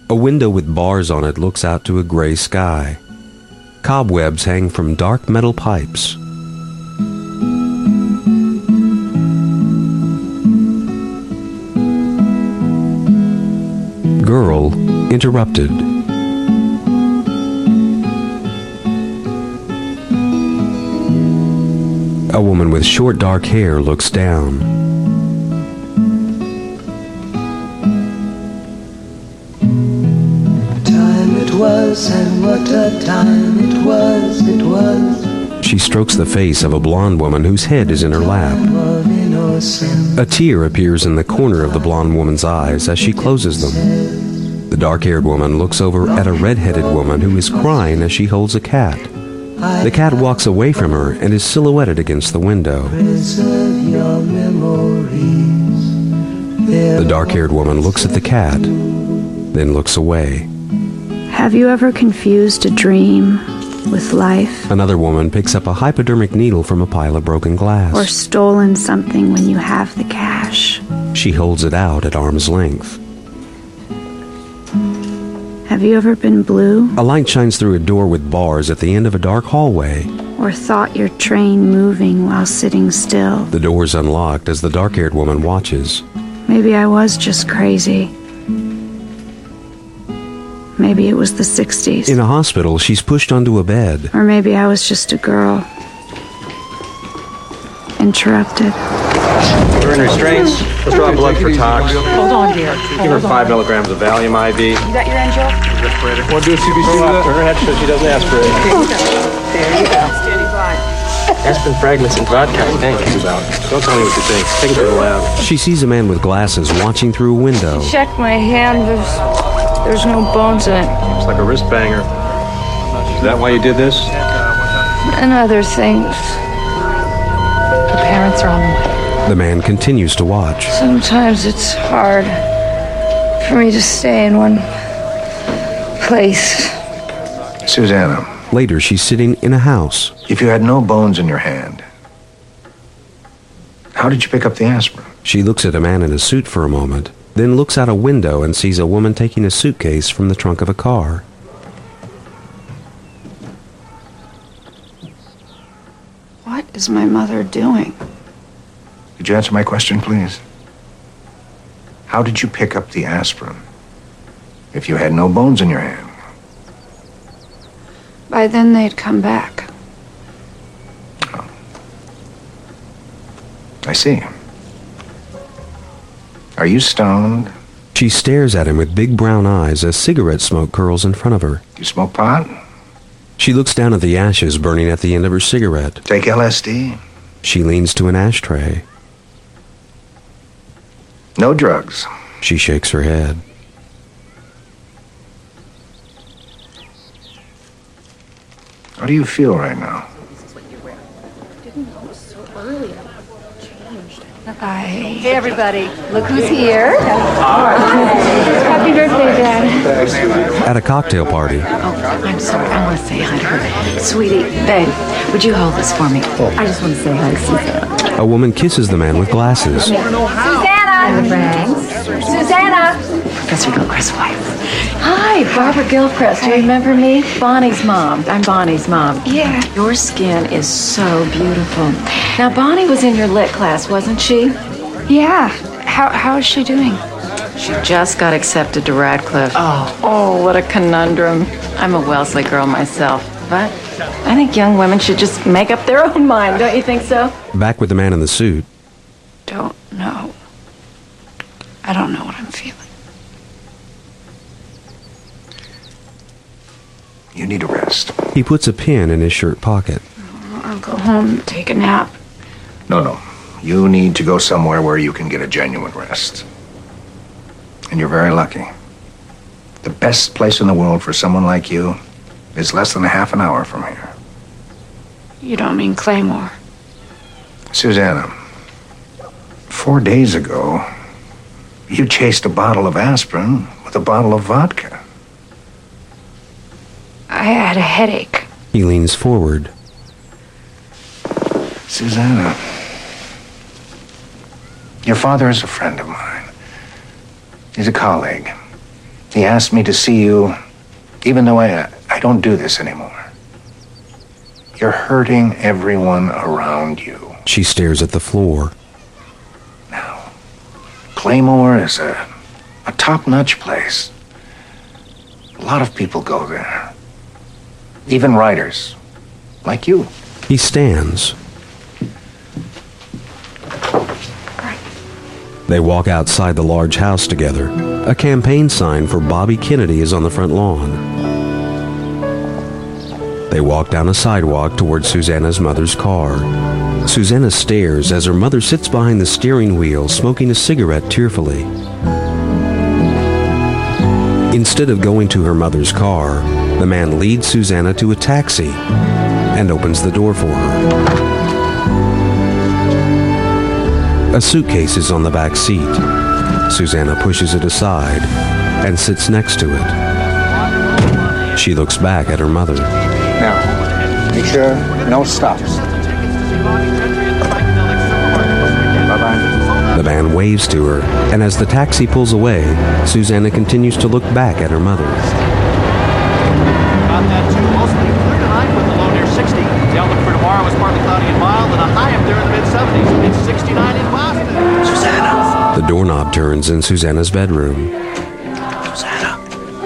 A window with bars on it looks out to a gray sky. Cobwebs hang from dark metal pipes. Girl interrupted. A woman with short dark hair looks down. Time it was, and what a time it was. She strokes the face of a blonde woman whose head is in her lap. A tear appears in the corner of the blonde woman's eyes as she closes them. The dark-haired woman looks over at a red-headed woman who is crying as she holds a cat. The cat walks away from her and is silhouetted against the window. The dark-haired woman looks at the cat, then looks away. Have you ever confused a dream with life? Another woman picks up a hypodermic needle from a pile of broken glass. Or stolen something when you have the cash? She holds it out at arm's length. Have you ever been blue? A light shines through a door with bars at the end of a dark hallway. Or thought your train moving while sitting still? The door's unlocked as the dark-haired woman watches. Maybe I was just crazy. Maybe it was the 60s. In a hospital, she's pushed onto a bed. Or maybe I was just a girl. Interrupted. We're in restraints. Let's draw blood for tox. Hold on, dear. Give her 5 milligrams of Valium IV. You got your angel? Want to do a CBC? Turn her head so she doesn't aspirate. There you go. Standing by. Aspirin fragments and vodka. Thank you, about. Don't tell me what you think. Take it to the lab. She sees a man with glasses watching through a window. Check my hand. There's no bones in it. It's like a wrist banger. Is that why you did this? And other things. The parents are on the way. The man continues to watch. Sometimes it's hard for me to stay in one place. Susanna. Later, she's sitting in a house. If you had no bones in your hand, how did you pick up the aspirin? She looks at a man in a suit for a moment, then looks out a window and sees a woman taking a suitcase from the trunk of a car. What is my mother doing? Could you answer my question, please? How did you pick up the aspirin if you had no bones in your hand? By then they'd come back. Oh. I see. Are you stoned? She stares at him with big brown eyes as cigarette smoke curls in front of her. You smoke pot? She looks down at the ashes burning at the end of her cigarette. Take LSD? She leans to an ashtray. No drugs. She shakes her head. How do you feel right now? Hey, everybody. Look who's here. Happy birthday, Dad. At a cocktail party, Oh, I'm sorry. I want to say hi to her. Sweetie, babe, would you hold this for me? I just want to say hi to Susanna. a woman kisses the man with glasses. Susanna! Professor Gilchrist's wife. Hi, Barbara Gilchrist. Do you remember me? Bonnie's mom. I'm Bonnie's mom. Yeah. Your skin is so beautiful. Now, Bonnie was in your lit class, wasn't she? Yeah. How is she doing? She just got accepted to Radcliffe. Oh, what a conundrum. I'm a Wellesley girl myself, but I think young women should just make up their own mind. Don't you think so? Back with the man in the suit. Don't know. I don't know what I'm feeling. You need a rest. He puts a pen in his shirt pocket. I'll go home and take a nap. No. You need to go somewhere where you can get a genuine rest. And you're very lucky. The best place in the world for someone like you is less than a half an hour from here. You don't mean Claymore? Susanna, 4 days ago, you chased a bottle of aspirin with a bottle of vodka. I had a headache. He leans forward. Susanna, your father is a friend of mine. He's a colleague. He asked me to see you, even though I don't do this anymore. You're hurting everyone around you. She stares at the floor. Now, Claymore is a top-notch place. A lot of people go there. Even writers, like you. He stands. They walk outside the large house together. A campaign sign for Bobby Kennedy is on the front lawn. They walk down a sidewalk toward Susanna's mother's car. Susanna stares as her mother sits behind the steering wheel, smoking a cigarette tearfully. Instead of going to her mother's car, the man leads Susanna to a taxi and opens the door for her. A suitcase is on the back seat. Susanna pushes it aside and sits next to it. She looks back at her mother. Now, make sure no stops. Bye-bye. The man waves to her, and as the taxi pulls away, Susanna continues to look back at her mother. About that too. Mostly clear tonight with a low near 60. The outlook for tomorrow is partly cloudy and mild, and a high up there in the mid-70s. It's 69 in Boston. Susanna. The doorknob turns in Susanna's bedroom. Susanna.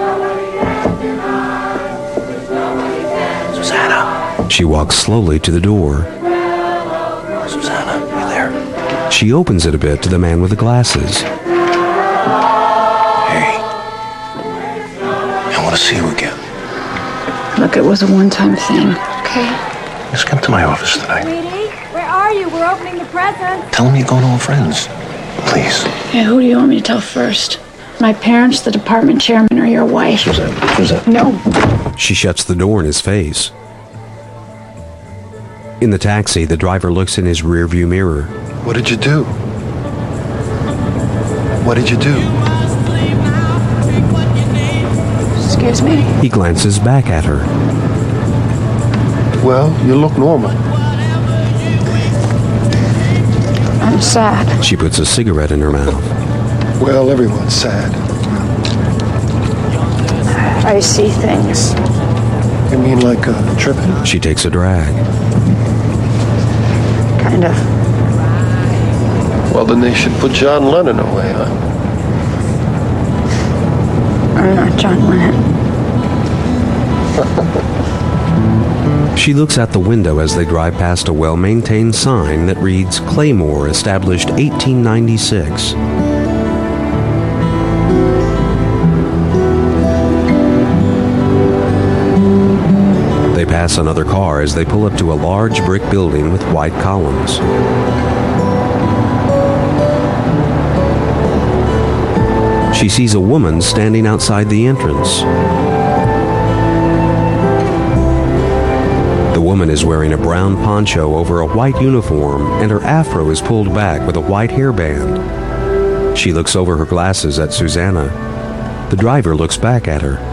Susanna. She walks slowly to the door. Susanna, you there? She opens it a bit to the man with the glasses. Hey. I want to see you again. Look, it was a one-time thing, okay? Just come to my office tonight. Sweetie, where are you? We're opening the presents. Tell him you're going to our friends. Please. Yeah, who do you want me to tell first? My parents, the department chairman, or your wife? Susanna. No. She shuts the door in his face. In the taxi, the driver looks in his rearview mirror. What did you do? What did you do? Excuse me? He glances back at her. Well, you look normal. I'm sad. She puts a cigarette in her mouth. Well, everyone's sad. I see things. You mean like tripping? She takes a drag. Kind of. Well, then they should put John Lennon away, huh? I'm not John Lennon. She looks out the window as they drive past a well-maintained sign that reads Claymore, established 1896. They pass another car as they pull up to a large brick building with white columns. She sees a woman standing outside the entrance. The woman is wearing a brown poncho over a white uniform, and her afro is pulled back with a white hairband. She looks over her glasses at Susanna. The driver looks back at her.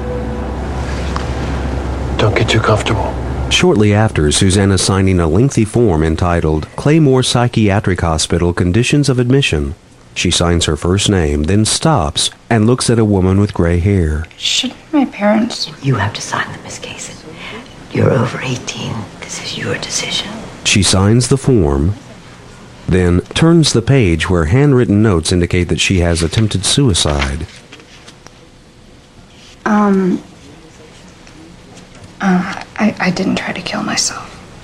Don't get too comfortable. Shortly after, Susanna's signing a lengthy form entitled Claymore Psychiatric Hospital Conditions of Admission. She signs her first name, then stops and looks at a woman with gray hair. Shouldn't my parents... You have to sign them, Miss Casey. You're over 18. This is your decision. She signs the form, then turns the page where handwritten notes indicate that she has attempted suicide. I didn't try to kill myself.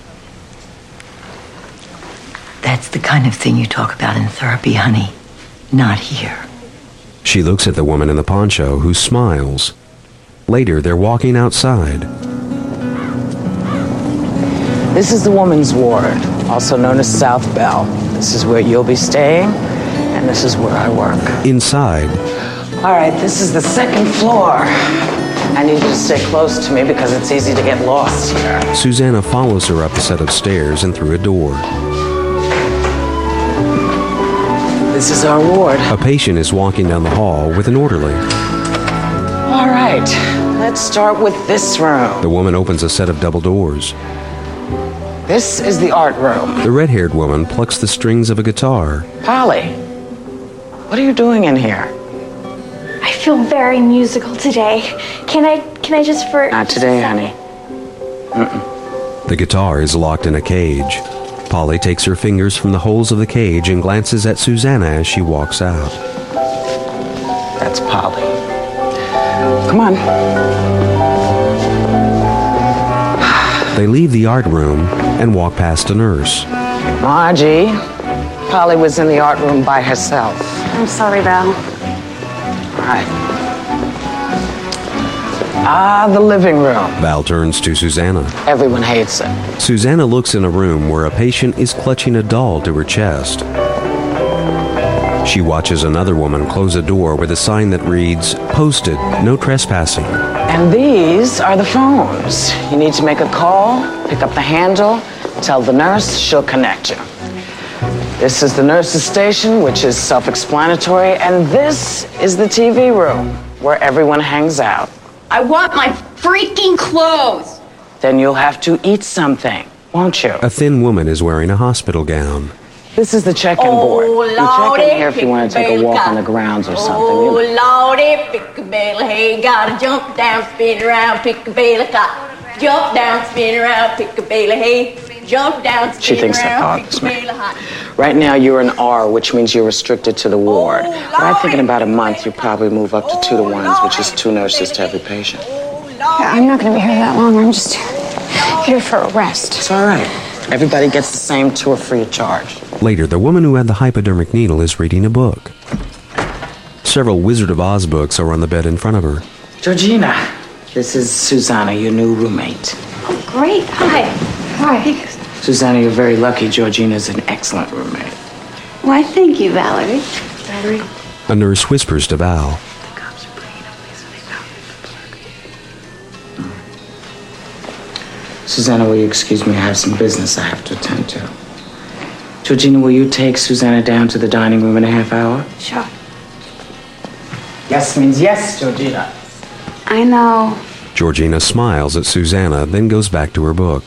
That's the kind of thing you talk about in therapy, honey. Not here. She looks at the woman in the poncho, who smiles. Later, they're walking outside. This is the woman's ward, also known as South Bell. This is where you'll be staying, and this is where I work. Inside. All right, this is the second floor. I need you to stay close to me because it's easy to get lost here. Susanna follows her up a set of stairs and through a door. This is our ward. A patient is walking down the hall with an orderly. All right, let's start with this room. The woman opens a set of double doors. This is the art room. The red-haired woman plucks the strings of a guitar. Polly, what are you doing in here? I feel very musical today. Can I just for... Not today, honey. The guitar is locked in a cage. Polly takes her fingers from the holes of the cage and glances at Susanna as she walks out. That's Polly. Come on. They leave the art room and walk past a nurse. Margie, Polly was in the art room by herself. I'm sorry, Val. All right. The living room. Val turns to Susanna. Everyone hates it. Susanna looks in a room where a patient is clutching a doll to her chest. She watches another woman close a door with a sign that reads, "Posted, no trespassing." And these are the phones. You need to make a call, pick up the handle, tell the nurse, she'll connect you. This is the nurse's station, which is self-explanatory, and this is the TV room, where everyone hangs out. I want my freaking clothes! Then you'll have to eat something, won't you? A thin woman is wearing a hospital gown. This is the check-in board. You check in here if you want to take a walk on the grounds or something. Oh, Lordy, pick a bale of hay, gotta jump down, spin around, pick a bale of cotton. Jump down, spin around, pick a bale of hay. Jump down, spin She thinks that around, bothers pick a me. bale of cotton. Right now you're an R, which means you're restricted to the ward. But I think in about a month you'll probably move up to 2 to 1s, which is 2 nurses to every patient. Yeah, I'm not going to be here that long. I'm just here for a rest. It's all right. Everybody gets the same tour free of charge. Later, the woman who had the hypodermic needle is reading a book. Several Wizard of Oz books are on the bed in front of her. Georgina, this is Susanna, your new roommate. Oh, great. Hi. Hi. Susanna, you're very lucky. Georgina's an excellent roommate. Why, thank you, Valerie. Valerie? A nurse whispers to Val. Susanna, will you excuse me? I have some business I have to attend to. Georgina, will you take Susanna down to the dining room in a half hour? Sure. Yes means yes, Georgina. I know. Georgina smiles at Susanna, then goes back to her book.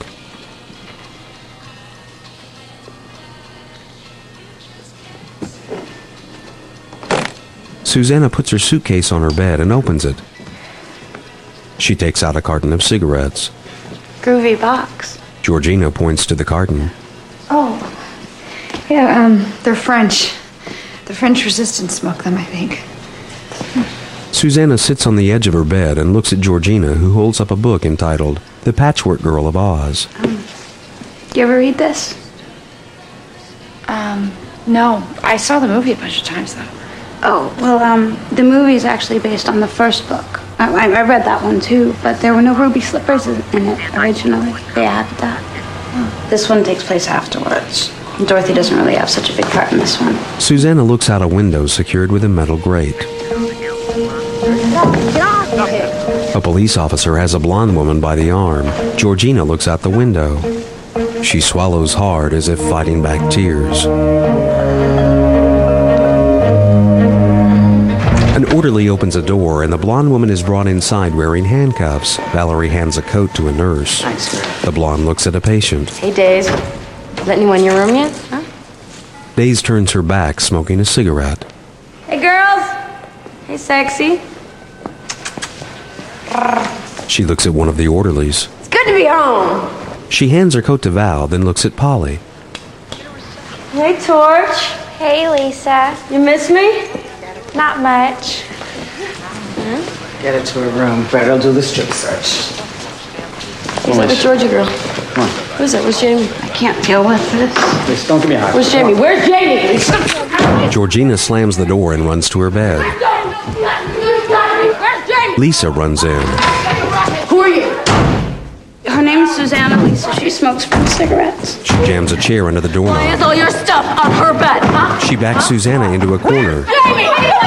Susanna puts her suitcase on her bed and opens it. She takes out a carton of cigarettes. Groovy box. Georgina points to the carton. Oh. Yeah, they're French. The French resistance smoke them, I think. Susanna sits on the edge of her bed and looks at Georgina, who holds up a book entitled The Patchwork Girl of Oz. You ever read this? No. I saw the movie a bunch of times, though. Oh, well, the movie is actually based on the first book. I read that one, too, but there were no ruby slippers in it originally. They added that. This one takes place afterwards. Dorothy doesn't really have such a big part in this one. Susanna looks out a window secured with a metal grate. A police officer has a blonde woman by the arm. Georgina looks out the window. She swallows hard as if fighting back tears. An orderly opens a door and the blonde woman is brought inside wearing handcuffs. Valerie hands a coat to a nurse. Thanks, sir. The blonde looks at a patient. Hey, Days. Let anyone in your room yet? Huh? Days turns her back, smoking a cigarette. Hey, girls. Hey, sexy. She looks at one of the orderlies. It's good to be home. She hands her coat to Val, then looks at Polly. Hey, Torch. Hey, Lisa. You miss me? Not much. Get her to her room. Better do the strip search. Who's that with Georgia girl? Come on. Who's that? Where's Jamie? I can't deal with this. Please, don't give me a hug. Where's Jamie? Where's Jamie? Lisa? Georgina slams the door and runs to her bed. Where's Jamie? Lisa runs in. Who are you? Her name's Susanna, Lisa. She smokes French cigarettes. She jams a chair under the Why is doorknob. all your stuff on her bed, huh? She backs Susanna into a corner. Jamie!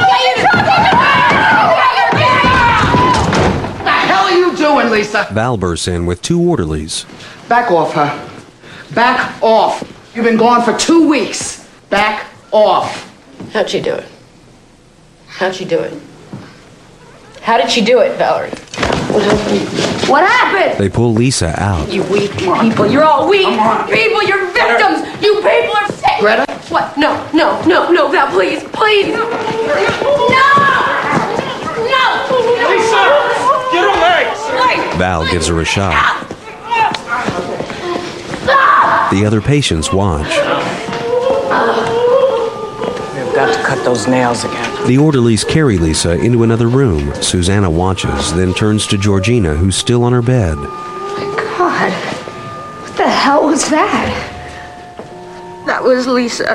What the hell are you doing, Lisa? Val bursts in with 2 orderlies. Back off her. Back off. You've been gone for 2 weeks. Back off. How'd she do it? How'd she do it? How did she do it, Valerie? What happened? What happened? They pull Lisa out. You weak people. You're all weak people. You're victims. You people are sick. Greta? What? No, Val, please. Please. No! Val gives her a shot. The other patients watch. We've got to cut those nails again. The orderlies carry Lisa into another room. Susanna watches, then turns to Georgina, who's still on her bed. God, what the hell was that? That was Lisa.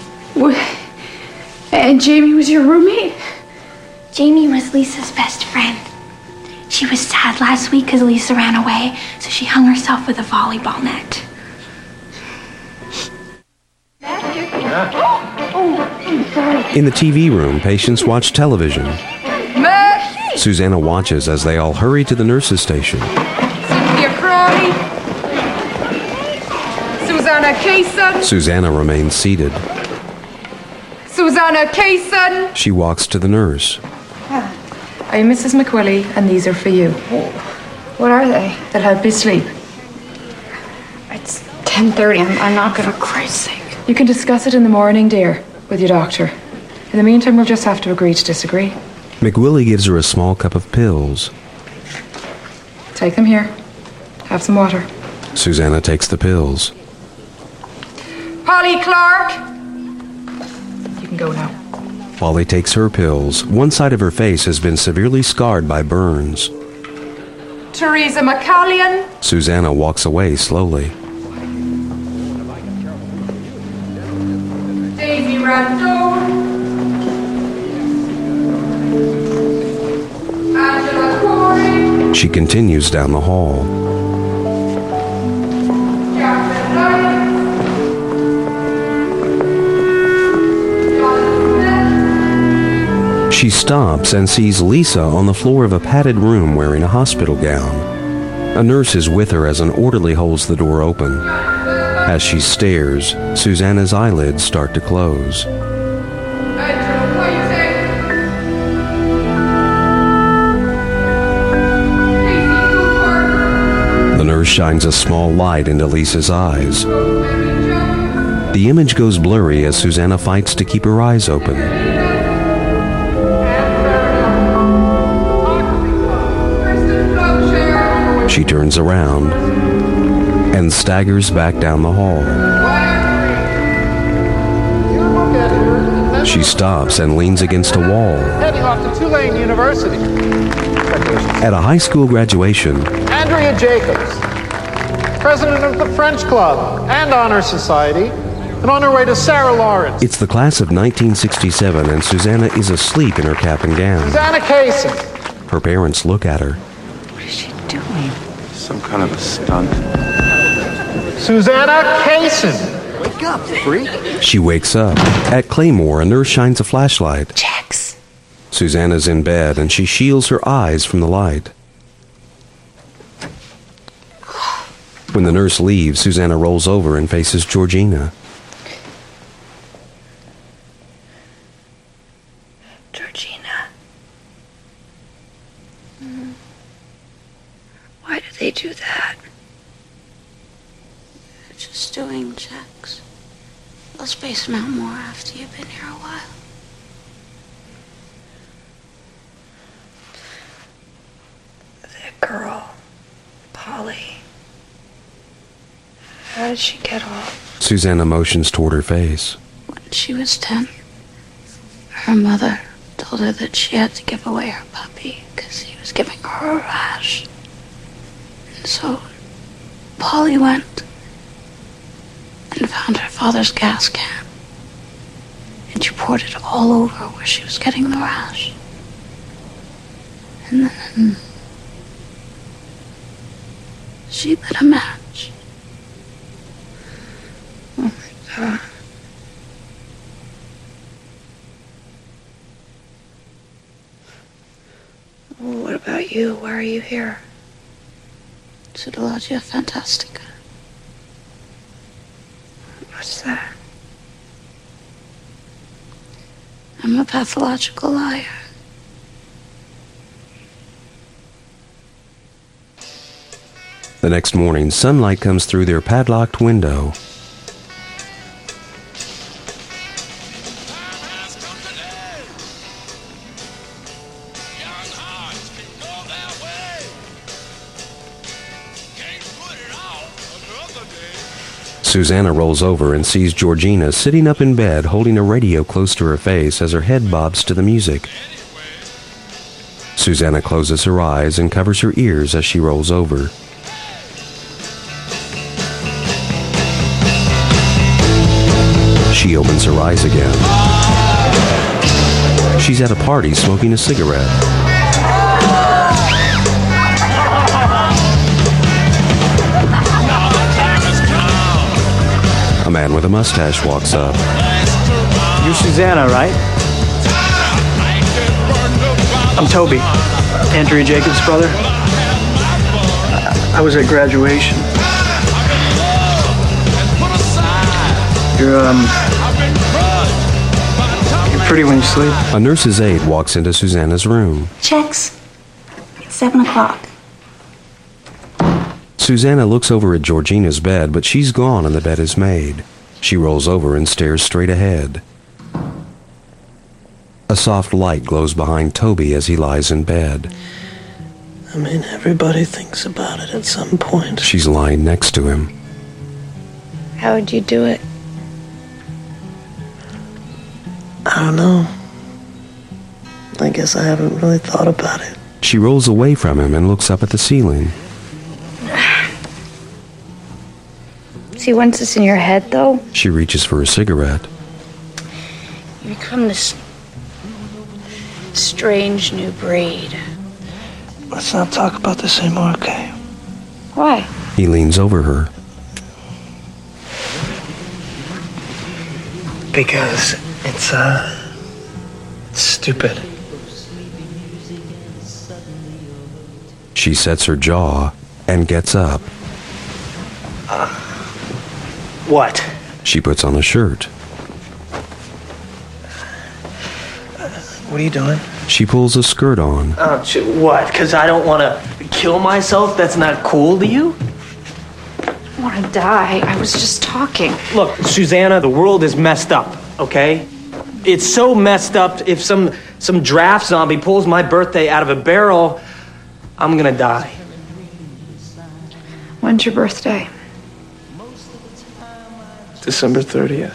And Jamie was your roommate? Jamie was Lisa's best friend. She was sad last week because Lisa ran away, so she hung herself with a volleyball net. In the TV room, patients watch television. Susanna watches as they all hurry to the nurse's station. Cynthia Crowley. Susanna Kaysen. Susanna remains seated. Susanna Kaysen. She walks to the nurse. I'm Mrs. McWillie, and these are for you. What are they? They'll help you sleep. It's 10:30. I'm not gonna, for Christ's sake. You can discuss it in the morning, dear, with your doctor. In the meantime, we'll just have to agree to disagree. McWillie gives her a small cup of pills. Take them here. Have some water. Susanna takes the pills. Polly Clark! You can go now. Polly takes her pills. One side of her face has been severely scarred by burns. Teresa McCallion. Susanna walks away slowly. Daisy Randone. Angela Corey. She continues down the hall. Jacqueline Knight. She stops and sees Lisa on the floor of a padded room wearing a hospital gown. A nurse is with her as an orderly holds the door open. As she stares, Susanna's eyelids start to close. The nurse shines a small light into Lisa's eyes. The image goes blurry as Susanna fights to keep her eyes open. She turns around and staggers back down the hall. She stops and leans against a wall. Heading off to Tulane University. At a high school graduation, Andrea Jacobs, president of the French Club and Honor Society, and on her way to Sarah Lawrence. It's the class of 1967, and Susanna is asleep in her cap and gown. Susanna Kaysen. Her parents look at her. Doing? Some kind of a stunt. Susanna Kaysen. Wake up, freak. She wakes up. At Claymore, a nurse shines a flashlight. Jax. Susanna's in bed, and she shields her eyes from the light. When the nurse leaves, Susanna rolls over and faces Georgina. Georgina. Why do they do that? They're just doing checks. They'll space them out more after you've been here a while. That girl, Polly. How did she get off? Susanna motions toward her face. When she was 10, her mother told her that she had to give away her puppy because he was giving her a rash. And so Polly went and found her father's gas can. And she poured it all over where she was getting the rash. And then she lit a match. Oh my God. Well, what about you? Why are you here? Pseudologia Fantastica. What's that? I'm a pathological liar. The next morning, sunlight comes through their padlocked window. Susanna rolls over and sees Georgina sitting up in bed holding a radio close to her face as her head bobs to the music. Susanna closes her eyes and covers her ears as she rolls over. She opens her eyes again. She's at a party smoking a cigarette. A man with a mustache walks up. You're Susanna, right? I'm Toby, Andrea Jacobs' brother. I was at graduation. You're pretty when you sleep. A nurse's aide walks into Susanna's room. Checks. It's 7 o'clock. Susanna looks over at Georgina's bed, but she's gone and the bed is made. She rolls over and stares straight ahead. A soft light glows behind Toby as he lies in bed. I mean, everybody thinks about it at some point. She's lying next to him. How would you do it? I don't know. I guess I haven't really thought about it. She rolls away from him and looks up at the ceiling. See, once it's in your head, though, She reaches for a cigarette. you become this strange new breed. Let's not talk about this anymore, okay? Why? He leans over her. Because it's stupid. She sets her jaw and gets up. What? She puts on a shirt. What are you doing? She pulls a skirt on. What? Because I don't want to kill myself? That's not cool to you? I want to die. I was just talking. Look, Susanna, the world is messed up, okay? It's so messed up, if some draft zombie pulls my birthday out of a barrel, I'm gonna die. When's your birthday? December 30th.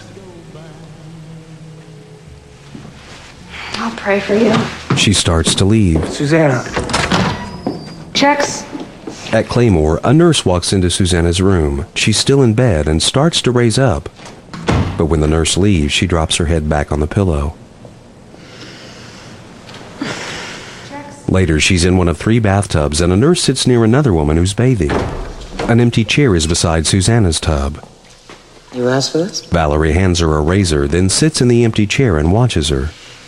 I'll pray for you. She starts to leave. Susanna. Checks. At Claymore, a nurse walks into Susanna's room. She's still in bed and starts to raise up. But when the nurse leaves, she drops her head back on the pillow. Later, she's in one of 3 bathtubs, and a nurse sits near another woman who's bathing. An empty chair is beside Susanna's tub. You asked for this? Valerie hands her a razor, then sits in the empty chair and watches her.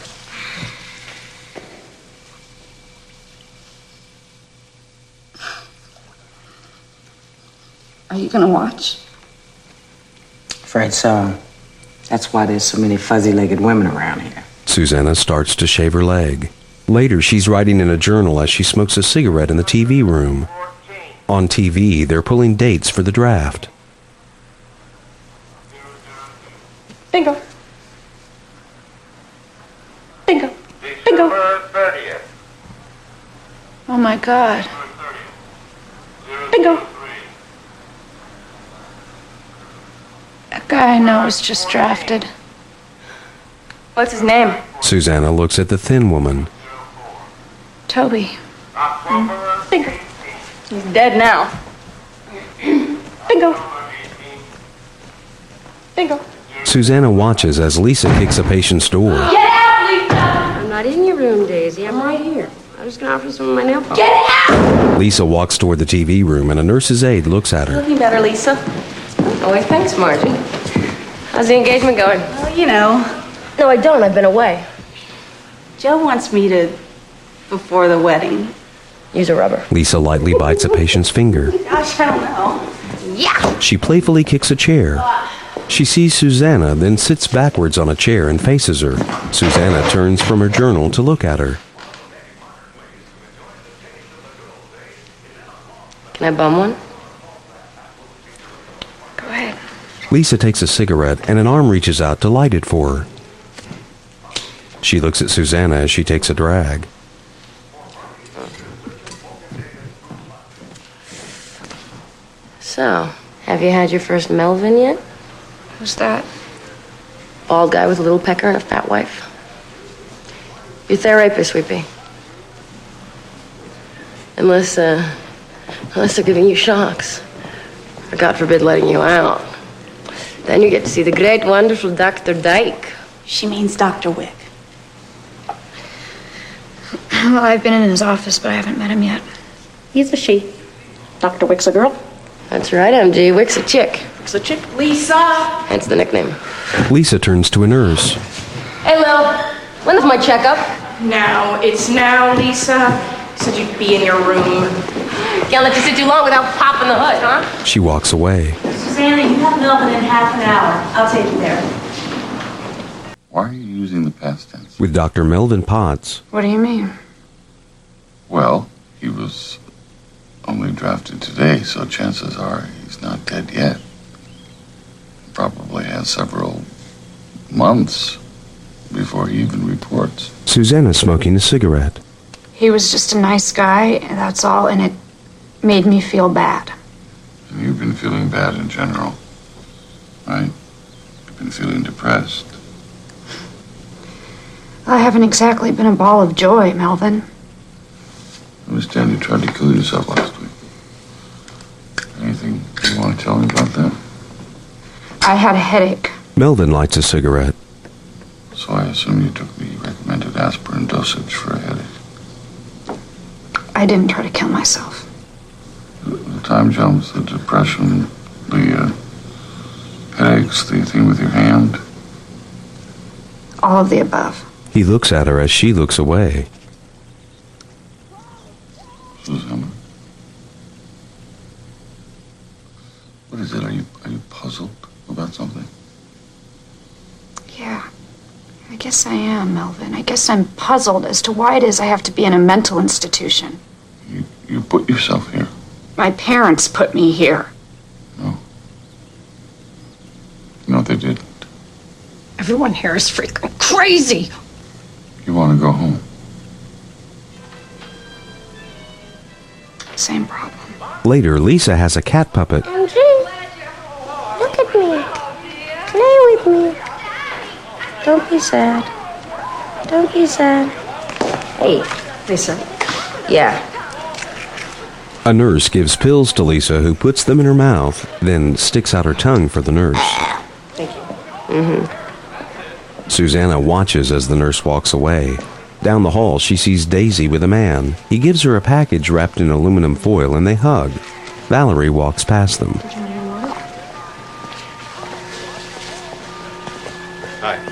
Are you gonna watch? Afraid so. That's why there's so many fuzzy-legged women around here. Susanna starts to shave her leg. Later, she's writing in a journal as she smokes a cigarette in the TV room. On TV, they're pulling dates for the draft. Bingo. Bingo. Bingo. Oh my God. Bingo. That guy I know was just drafted. What's his name? Susanna looks at the thin woman. Toby. Bingo. He's dead now. Bingo. Bingo. Susanna watches as Lisa kicks a patient's door. Get out, Lisa! I'm not in your room, Daisy. I'm right here. I was going to offer you some of my nail polish. Get out! Lisa walks toward the TV room and a nurse's aide looks at her. Looking better, Lisa. Oh, wait, thanks, Margie. How's the engagement going? Well, you know, No, I don't. I've been away. Joe wants me to, before the wedding. Use a rubber. Lisa lightly bites a patient's finger. Gosh, I don't know. Yeah! She playfully kicks a chair. She sees Susanna, then sits backwards on a chair and faces her. Susanna turns from her journal to look at her. Can I bum one? Go ahead. Lisa takes a cigarette and an arm reaches out to light it for her. She looks at Susanna as she takes a drag. So, Have you had your first Melvin yet? Who's that? Bald guy with a little pecker and a fat wife. You're therapist, Sweepy. Unless they're giving you shocks. Or God forbid letting you out. Then you get to see the great, wonderful Dr. Dyke. She means Dr. Wick. Well, I've been in his office, but I haven't met him yet. He's a she. Dr. Wick's a girl. That's right, MG. Wick's a chick. Wick's a chick. Lisa! Hence the nickname. Lisa turns to a nurse. Hey, Lil. When's my checkup? Now, it's now, Lisa. Said you'd be in your room. Can't let you sit too long without popping the hood, huh? She walks away. Susanna, you have Melvin in half an hour. I'll take you there. Why are you using the past tense? With Dr. Melvin Potts. What do you mean? Well, he was only drafted today, so chances are he's not dead yet. Probably has several months before he even reports. Susanna's smoking a cigarette. He was just a nice guy, that's all, and it made me feel bad. And you've been feeling bad in general, right? You've been feeling depressed. I haven't exactly been a ball of joy, Melvin. I understand you tried to kill yourself last week. Anything you want to tell me about that? I had a headache. Melvin lights a cigarette. So I assume you took the recommended aspirin dosage for a headache. I didn't try to kill myself. The time jumps, the depression, the headaches, the thing with your hand. All of the above. He looks at her as she looks away. Susanna? What is it? Are you puzzled about something? Yeah. I guess I am, Melvin. I guess I'm puzzled as to why it is I have to be in a mental institution. You put yourself here. My parents put me here. No. No, they didn't. Everyone here is freaking crazy. You want to go home? Same problem. Later, Lisa has a cat puppet. MG, look at me. Play with me. Don't be sad. Don't be sad. Hey, Lisa. Yeah. A nurse gives pills to Lisa, who puts them in her mouth, then sticks out her tongue for the nurse. Thank you. Mm-hmm. Susanna watches as the nurse walks away. Down the hall, she sees Daisy with a man. He gives her a package wrapped in aluminum foil, and they hug. Valerie walks past them. Hi.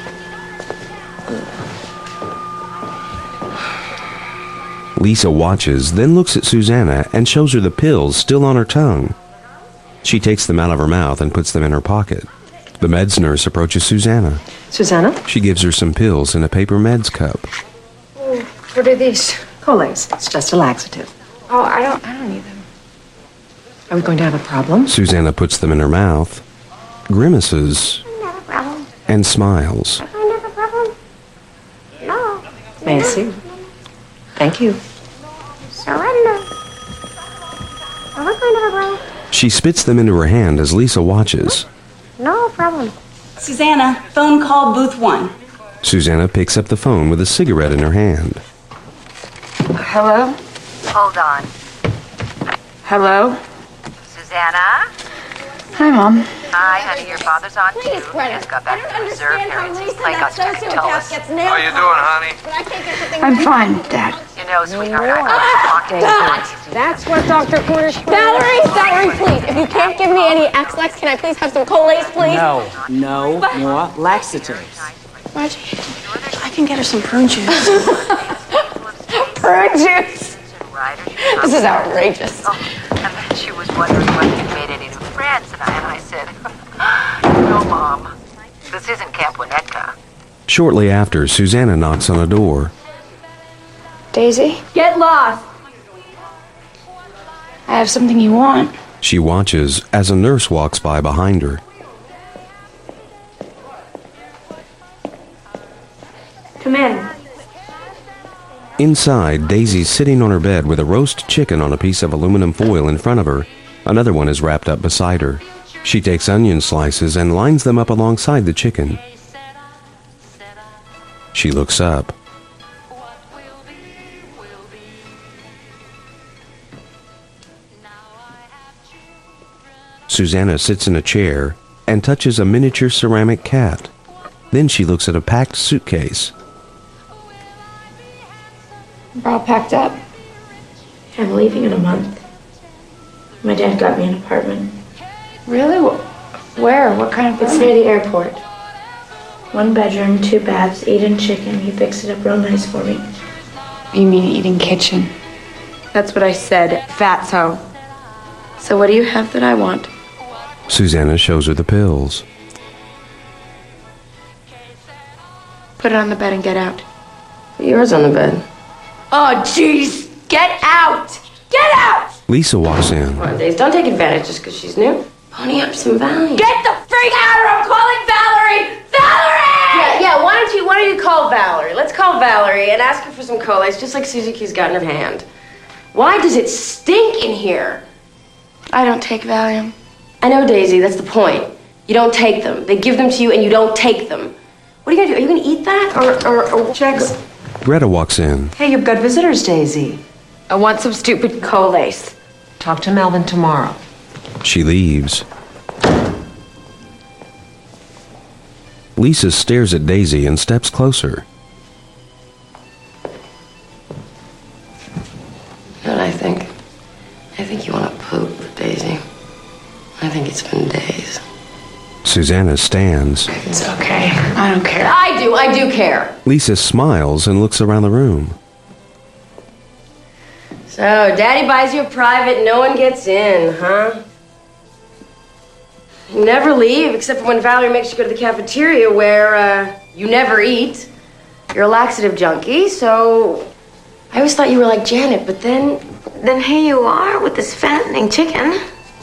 Lisa watches, then looks at Susanna and shows her the pills still on her tongue. She takes them out of her mouth and puts them in her pocket. The meds nurse approaches Susanna. Susanna? She gives her some pills in a paper meds cup. What are these? Colace. It's just a laxative. Oh, I don't need them. Are we going to have a problem? Susanna puts them in her mouth, grimaces, and smiles. May I see? Thank you. Surrender. Are we going to have a problem? She spits them into her hand as Lisa watches. No problem. Susanna, phone call booth 1. Susanna picks up the phone with a cigarette in her hand. Hello? Hold on. Hello? Susanna? Hi, Mom. Hi, honey. Your father's on too. He just got back from the reserve areas. He's playing Australian tennis. How you doing, honey? I'm fine, Dad. You know, sweetheart, I want to talk to you. That's what Dr. Cornish... Valerie, please. If you can't give me any X-Lax, can I please have some Colace, please? No more laxatives. Margie, I can get her some prune juice. Prune juice. This is outrageous. Oh, and then she was wondering whether you made any new friends, and I said, no, Mom. This isn't Camp Winnetka. Shortly after, Susanna knocks on a door. Daisy? Get lost. I have something you want. She watches as a nurse walks by behind her. Come in. Inside, Daisy's sitting on her bed with a roast chicken on a piece of aluminum foil in front of her. Another one is wrapped up beside her. She takes onion slices and lines them up alongside the chicken. She looks up. Susanna sits in a chair and touches a miniature ceramic cat. Then she looks at a packed suitcase. We're all packed up. I'm leaving in a month. My dad got me an apartment. Really? Where? What kind of It's near the airport. 1 bedroom, 2 baths, eat-in chicken. He fixed it up real nice for me. You mean eating kitchen? That's what I said. Fatso. So what do you have that I want? Susanna shows her the pills. Put it on the bed and get out. Put yours on the bed. Oh, jeez! Get out! Get out! Lisa walks in. Come on, Daisy, don't take advantage just because she's new. Pony up some Valium. Get the freak out or I'm calling Valerie! Valerie! Yeah, why don't you call Valerie? Let's call Valerie and ask her for some Colace, just like Suzuki's got in her hand. Why does it stink in here? I don't take Valium. I know, Daisy, that's the point. You don't take them. They give them to you and you don't take them. What are you gonna do? Are you gonna eat that? Or Checks. Greta walks in. Hey, you've got visitors, Daisy. I want some stupid Colace. Talk to Melvin tomorrow. She leaves. Lisa stares at Daisy and steps closer. You know what I think? I think you want to poop, Daisy. I think it's been days. Susanna stands. It's okay. I don't care. I do care. Lisa smiles and looks around the room. So, Daddy buys you a private, no one gets in, huh? You never leave, except for when Valerie makes you go to the cafeteria where, you never eat. You're a laxative junkie, so... I always thought you were like Janet, but then here you are with this fattening chicken.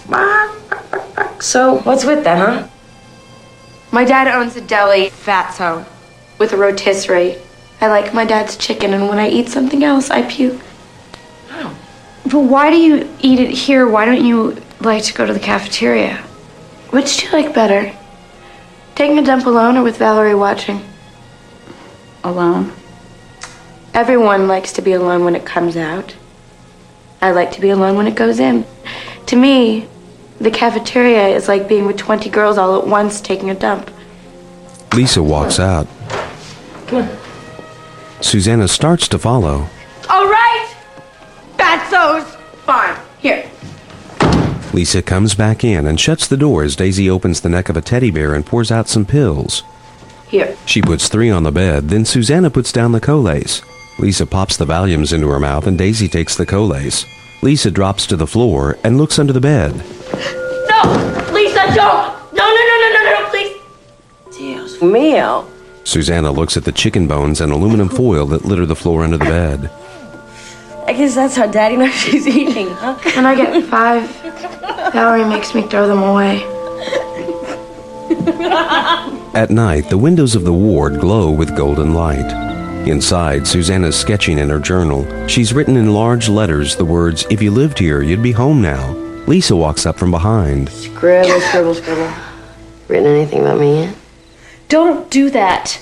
So, what's with that, huh? My dad owns a deli, Fatso, with a rotisserie. I like my dad's chicken, and when I eat something else, I puke. Oh. But why do you eat it here? Why don't you like to go to the cafeteria? Which do you like better? Taking a dump alone or with Valerie watching? Alone. Everyone likes to be alone when it comes out. I like to be alone when it goes in. To me, the cafeteria is like being with 20 girls all at once taking a dump. Lisa walks out. Come on. Susanna starts to follow. All right! Fatso's fine. Here. Lisa comes back in and shuts the door as Daisy opens the neck of a teddy bear and pours out some pills. Here. She puts 3 on the bed, then Susanna puts down the Colace. Lisa pops the Valiums into her mouth and Daisy takes the Colace. Lisa drops to the floor and looks under the bed. No! Lisa, don't! No, please! Dios mío. Susanna looks at the chicken bones and aluminum foil that litter the floor under the bed. I guess that's how Daddy knows she's eating, huh? When I get 5, Valerie makes me throw them away. At night, the windows of the ward glow with golden light. Inside, Susanna's sketching in her journal. She's written in large letters the words, "If you lived here, you'd be home now." Lisa walks up from behind. Scribble. Written anything about me yet? Don't do that.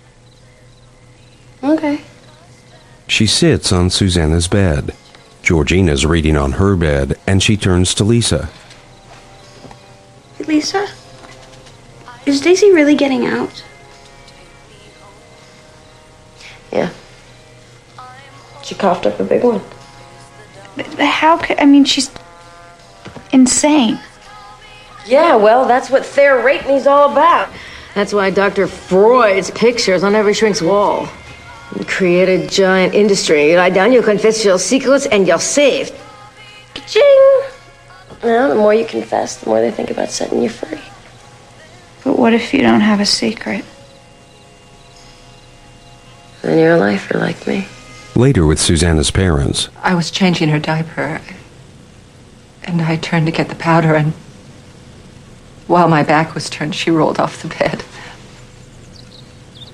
Okay. She sits on Susanna's bed. Georgina's reading on her bed, and she turns to Lisa. Lisa? Is Daisy really getting out? Yeah. She coughed up a big one. How could... I mean, she's insane. Yeah, well, that's what therapy's all about. That's why Dr. Freud's pictures on every shrink's wall. Create a giant industry. You lie down, you confess your secrets, and you're saved. Ka-ching! Well, the more you confess, the more they think about setting you free. But what if you don't have a secret? Then you're a lifer like me. Later with Susanna's parents. I was changing her diaper, and I turned to get the powder, and while my back was turned, she rolled off the bed.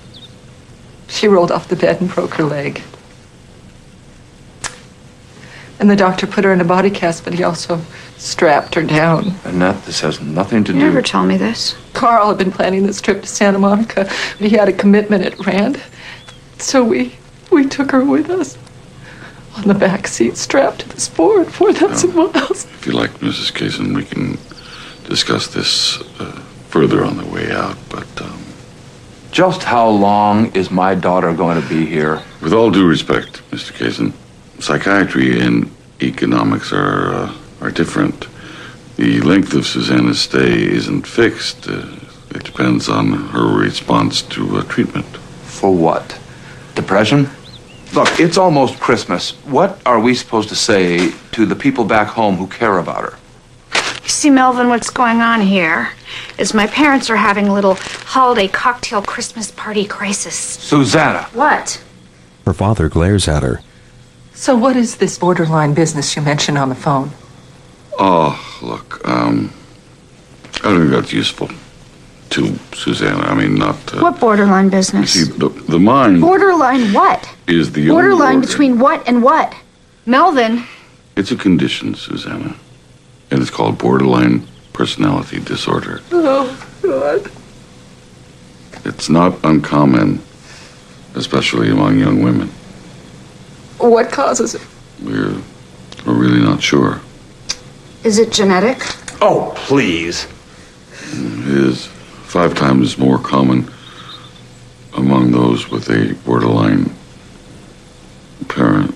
She rolled off the bed and broke her leg. And the doctor put her in a body cast, but he also strapped her down. Annette, this has nothing to You do... never told me this. Carl had been planning this trip to Santa Monica, but he had a commitment at Rand. So we took her with us. On the back seat, strapped to this board, 4,000 miles. If you like, Mrs. Kaysen, we can discuss this further on the way out, but... Just how long is my daughter going to be here? With all due respect, Mr. Kaysen, psychiatry and economics are different. The length of Susanna's stay isn't fixed. It depends on her response to treatment. For what? Depression? Look, it's almost Christmas. What are we supposed to say to the people back home who care about her? You see, Melvin, what's going on here is my parents are having a little holiday cocktail Christmas party crisis. Susanna! What? Her father glares at her. So what is this borderline business you mentioned on the phone? Oh, look, I don't think that's useful to Susanna. I mean, not... What borderline business? See, the mind Borderline what? is the Borderline only between what and what? Melvin. It's a condition, Susanna. And it's called borderline personality disorder. Oh, God. It's not uncommon, especially among young women. What causes it? We're really not sure. Is it genetic? Oh, please. It is 5 times more common among those with a borderline parent.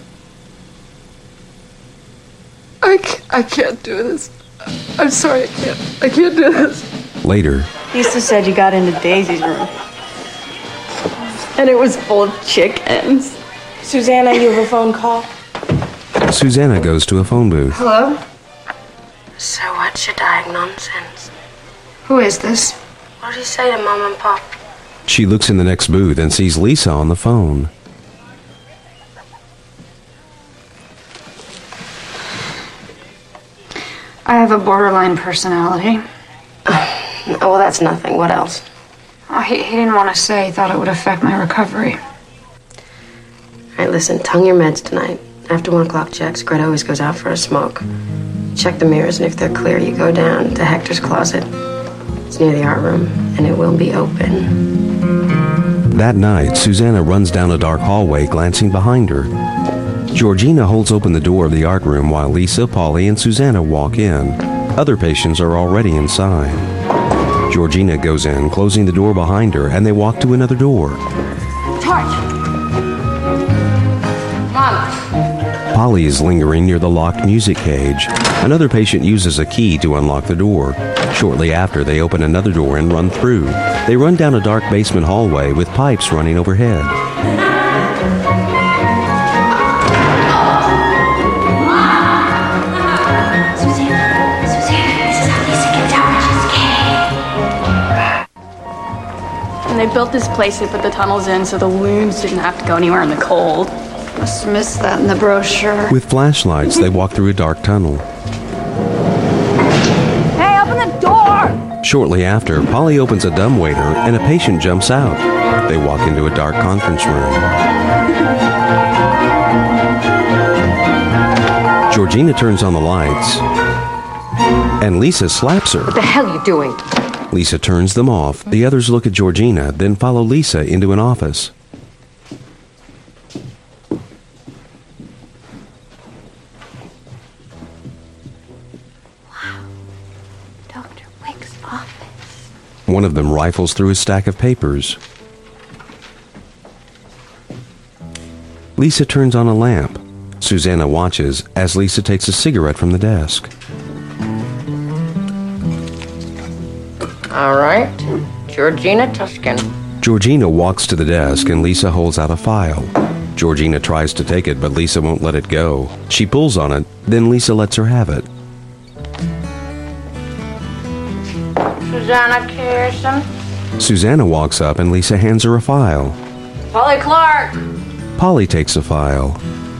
I can't do this. I'm sorry, I can't do this. Later, Lisa said you got into Daisy's room. And it was full of chickens. Susanna, you have a phone call? Susanna goes to a phone booth. Hello? So what's your diagnosis? Who is this? What did you say to Mom and Pop? She looks in the next booth and sees Lisa on the phone. I have a borderline personality. Well, that's nothing. What else? Oh, he didn't want to say. He thought it would affect my recovery. All right, listen, tongue your meds tonight. After 1 o'clock checks, Greta always goes out for a smoke. Check the mirrors, and if they're clear, you go down to Hector's closet. It's near the art room, and it will be open. That night, Susanna runs down a dark hallway, glancing behind her. Georgina holds open the door of the art room while Lisa, Polly, and Susanna walk in. Other patients are already inside. Georgina goes in, closing the door behind her, and they walk to another door. Torch! Mom! Polly is lingering near the locked music cage. Another patient uses a key to unlock the door. Shortly after, they open another door and run through. They run down a dark basement hallway with pipes running overhead. And they built this place, they put the tunnels in so the loons didn't have to go anywhere in the cold. Must have missed that in the brochure. With flashlights, they walk through a dark tunnel. Hey, open the door! Shortly after, Polly opens a dumbwaiter and a patient jumps out. They walk into a dark conference room. Georgina turns on the lights, and Lisa slaps her. What the hell are you doing? Lisa turns them off. The others look at Georgina, then follow Lisa into an office. Wow. Dr. Wick's office. One of them rifles through a stack of papers. Lisa turns on a lamp. Susanna watches as Lisa takes a cigarette from the desk. All right. Georgina Tuscan. Georgina walks to the desk and Lisa holds out a file. Georgina tries to take it, but Lisa won't let it go. She pulls on it, then Lisa lets her have it. Susanna Kirsten. Susanna walks up and Lisa hands her a file. Polly Clark. Polly takes a file.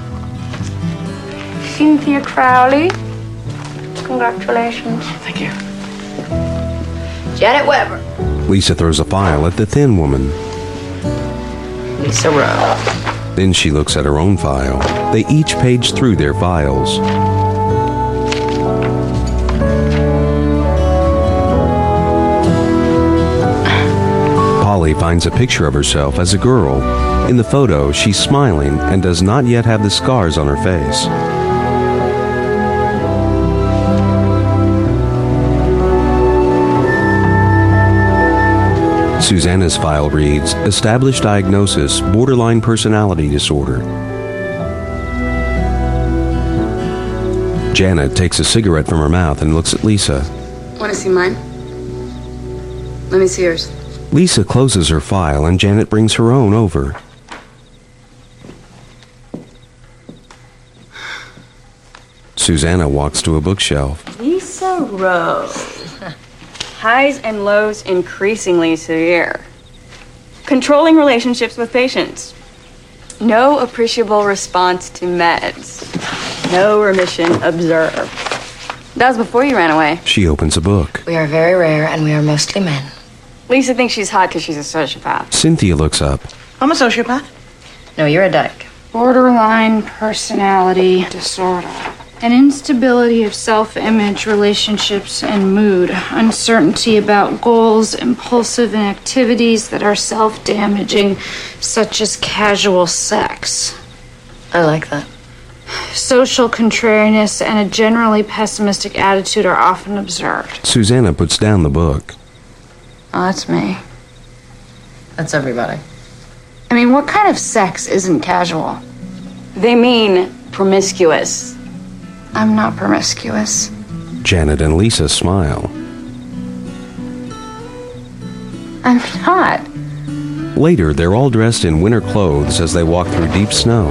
Cynthia Crowley. Congratulations. Thank you. Janet Weber. Lisa throws a file at the thin woman. Lisa Rowe. Then she looks at her own file. They each page through their files. Polly finds a picture of herself as a girl. In the photo, she's smiling and does not yet have the scars on her face. Susanna's file reads, established diagnosis, borderline personality disorder. Janet takes a cigarette from her mouth and looks at Lisa. Want to see mine? Let me see yours. Lisa closes her file and Janet brings her own over. Susanna walks to a bookshelf. Lisa Rose. Highs and lows increasingly severe. Controlling relationships with patients. No appreciable response to meds. No remission observed. That was before you ran away. She opens a book. We are very rare and we are mostly men. Lisa thinks she's hot because she's a sociopath. Cynthia looks up. I'm a sociopath. No, you're a dyke. Borderline personality disorder. An instability of self-image, relationships, and mood. Uncertainty about goals, impulsive activities that are self-damaging, such as casual sex. I like that. Social contrariness and a generally pessimistic attitude are often observed. Susanna puts down the book. Oh, that's me. That's everybody. I mean, what kind of sex isn't casual? They mean promiscuous. I'm not promiscuous. Janet and Lisa smile. I'm not. Later, they're all dressed in winter clothes as they walk through deep snow.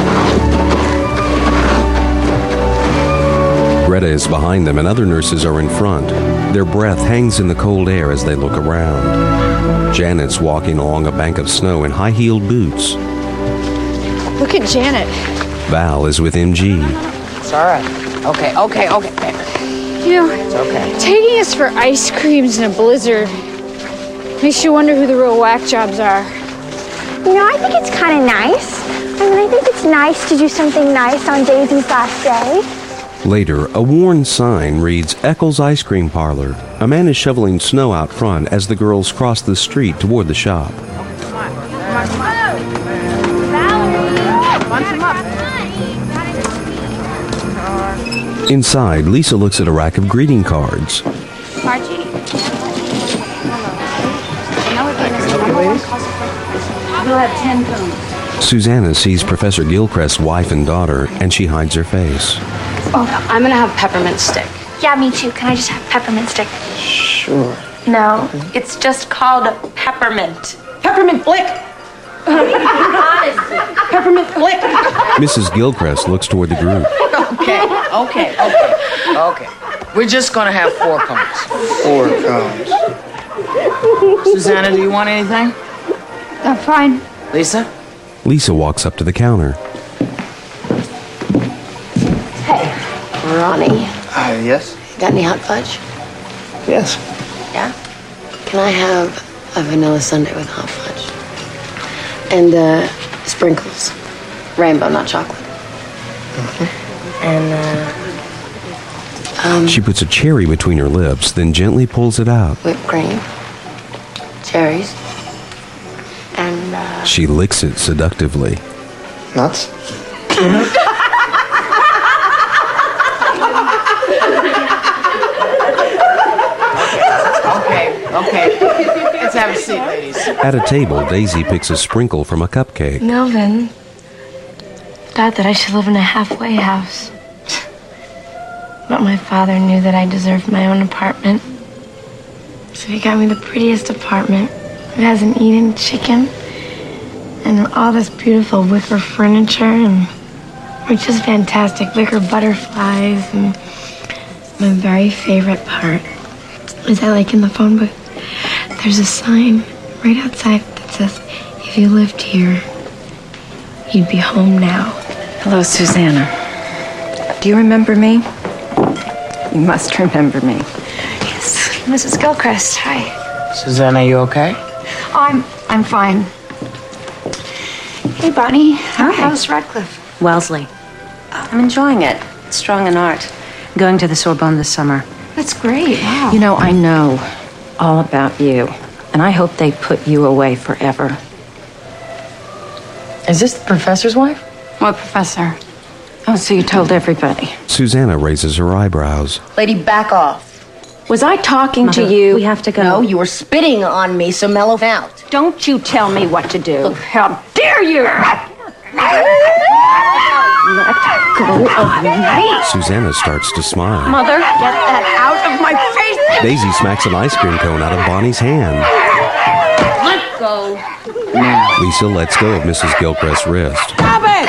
Greta is behind them and other nurses are in front. Their breath hangs in the cold air as they look around. Janet's walking along a bank of snow in high-heeled boots. Look at Janet. Val is with MG. It's all right. Okay. You know, It's okay. taking us for ice creams in a blizzard makes you wonder who the real whack jobs are. You know, I think it's kind of nice. I mean, I think it's nice to do something nice on Daisy's last day. Later, a worn sign reads Eccles Ice Cream Parlor. A man is shoveling snow out front as the girls cross the street toward the shop. Inside, Lisa looks at a rack of greeting cards. Margie. You'll have 10 cones. Susanna sees Professor Gilchrist's wife and daughter, and she hides her face. Oh, I'm gonna have peppermint stick. Yeah, me too. Can I just have peppermint stick? Sure. No, it's just called peppermint. Peppermint blick. Peppermint blick. Mrs. Gilchrist looks toward the group. Okay. We're just gonna have 4 cones. 4 cones. Susanna, do you want anything? I'm fine. Lisa? Lisa walks up to the counter. Hey, Ronnie. Yes? Got any hot fudge? Yes. Yeah? Can I have a vanilla sundae with hot fudge? And sprinkles. Rainbow, not chocolate. And She puts a cherry between her lips, then gently pulls it out. whipped cream. Cherries. And She licks it seductively. Nuts? Okay. Let's have a seat, ladies. At a table, Daisy picks a sprinkle from a cupcake. Melvin thought that I should live in a halfway house. But my father knew that I deserved my own apartment. So he got me the prettiest apartment. It has an eat-in chicken and all this beautiful wicker furniture and which is fantastic, wicker butterflies. And my very favorite part is that, like in the phone booth, there's a sign right outside that says, if you lived here, you'd be home now. Hello, Susanna. Do you remember me? You must remember me. Yes, Mrs. Gilchrist. Hi. Susanna, you okay? I'm fine. Hey, Bonnie. How's Radcliffe? Wellesley. I'm enjoying it. Strong in art. Going to the Sorbonne this summer. That's great. Wow. You know, I know all about you, and I hope they put you away forever. Is this the professor's wife? What professor? Oh, so you told everybody. Susanna raises her eyebrows. Lady, back off. Was I talking Mother, to you? we have to go. No, you were spitting on me, so mellow out. Don't you tell me what to do. Look, how dare you! Let go of me. Susanna starts to smile. Mother, get that out of my face! Daisy smacks an ice cream cone out of Bonnie's hand. Let go. Lisa lets go of Mrs. Gilchrist's wrist. Stop it!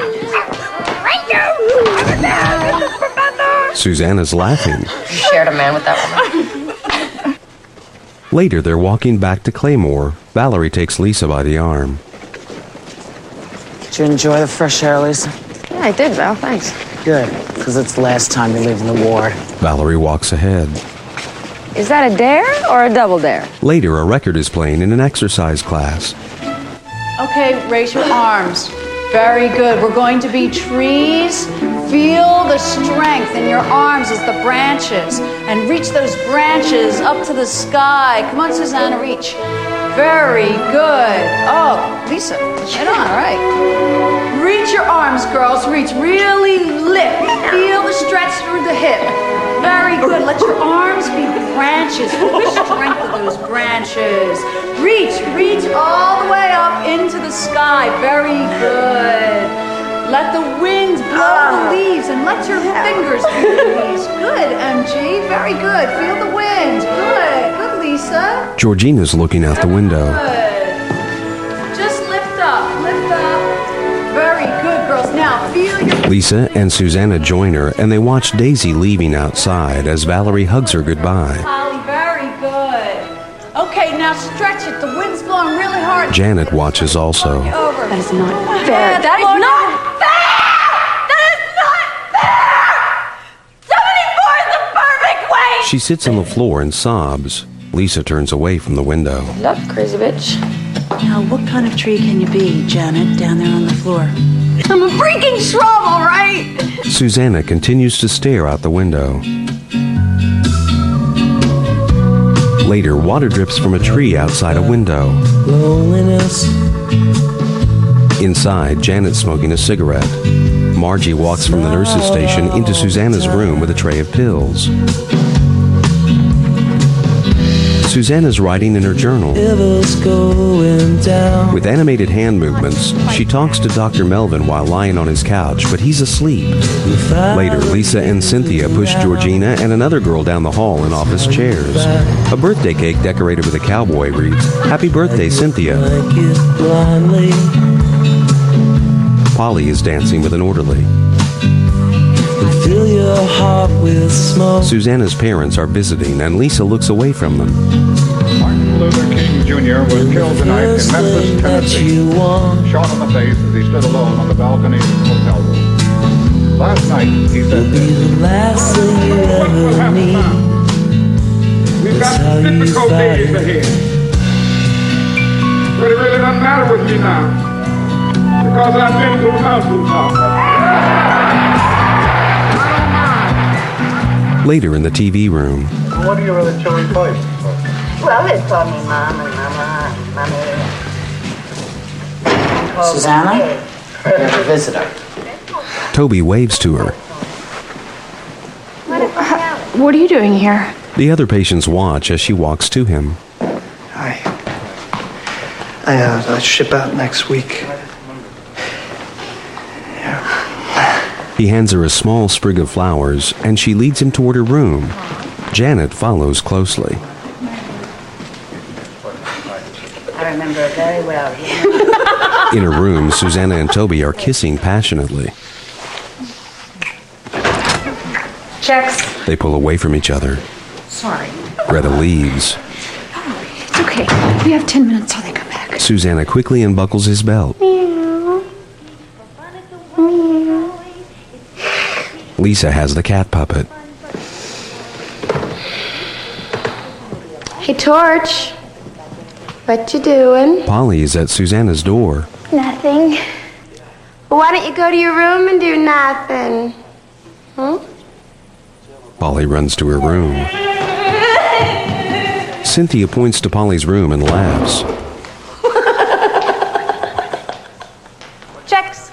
Susanna's laughing. You shared a man with that woman. Later, they're walking back to Claymore. Valerie takes Lisa by the arm. Did you enjoy the fresh air, Lisa? Yeah, I did, Val. Thanks. Good, because it's the last time you're leaving the ward. Valerie walks ahead. Is that a dare or a double dare? Later, a record is playing in an exercise class. Okay, raise your arms. Very good. We're going to be trees. Feel the strength in your arms as the branches. And reach those branches up to the sky. Come on, Susanna, reach. Very good. Oh, Lisa, right on, all right. Reach your arms, girls. Reach. Really lift. Feel the stretch through the hip. Very good. Let your arms be branches. Feel the strength of those branches. Reach all the way up into the sky. Very good. Let the wind blow the leaves and let your fingers feel the leaves. Good, MG. Very good. Feel the wind. Good, Lisa. Georgina's looking out the window. Good. Just lift up. Very good, girls. Now feel your... Lisa and Susanna join her, and they watch Daisy leaving outside as Valerie hugs her goodbye. Holly, very good. Okay, now stretch it. The wind's blowing really hard. Janet watches also. That is not fair. That is not fair! That is not fair! 74 is the perfect way! She sits on the floor and sobs. Lisa turns away from the window. Love, crazy bitch. Now, what kind of tree can you be, Janet, down there on the floor? I'm a freaking shrub, all right? Susanna continues to stare out the window. Later, water drips from a tree outside a window. Loneliness. Inside, Janet's smoking a cigarette. Margie walks from the nurse's station into Susanna's room with a tray of pills. Susanna's writing in her journal. With animated hand movements, she talks to Dr. Melvin while lying on his couch, but he's asleep. Later, Lisa and Cynthia push Georgina and another girl down the hall in office chairs. A birthday cake decorated with a cowboy reads, "Happy birthday, Cynthia." Polly is dancing with an orderly. Fill your heart with smoke. Susanna's parents are visiting, and Lisa looks away from them. Martin Luther King Jr. was killed tonight in Memphis, Tennessee. Shot in the face as he stood alone on the balcony of his hotel room. Last night, he said the last thing you ever need. We've got difficult days ahead. But it really doesn't matter with me now. Because I've been to a mountaintop. Later in the TV room. What are you really chilling place? Well, they call me Mom and Mama. Susanna? You're a visitor. Toby waves to her. What are you doing here? The other patients watch as she walks to him. I ship out next week. He hands her a small sprig of flowers, and she leads him toward her room. Janet follows closely. I remember it very well. In her room, Susanna and Toby are kissing passionately. Checks. They pull away from each other. Sorry. Greta leaves. It's okay. We have 10 minutes till they come back. Susanna quickly unbuckles his belt. Lisa has the cat puppet. Hey, Torch. What you doing? Polly is at Susanna's door. Nothing. Why don't you go to your room and do nothing? Polly runs to her room. Cynthia points to Polly's room and laughs. Checks.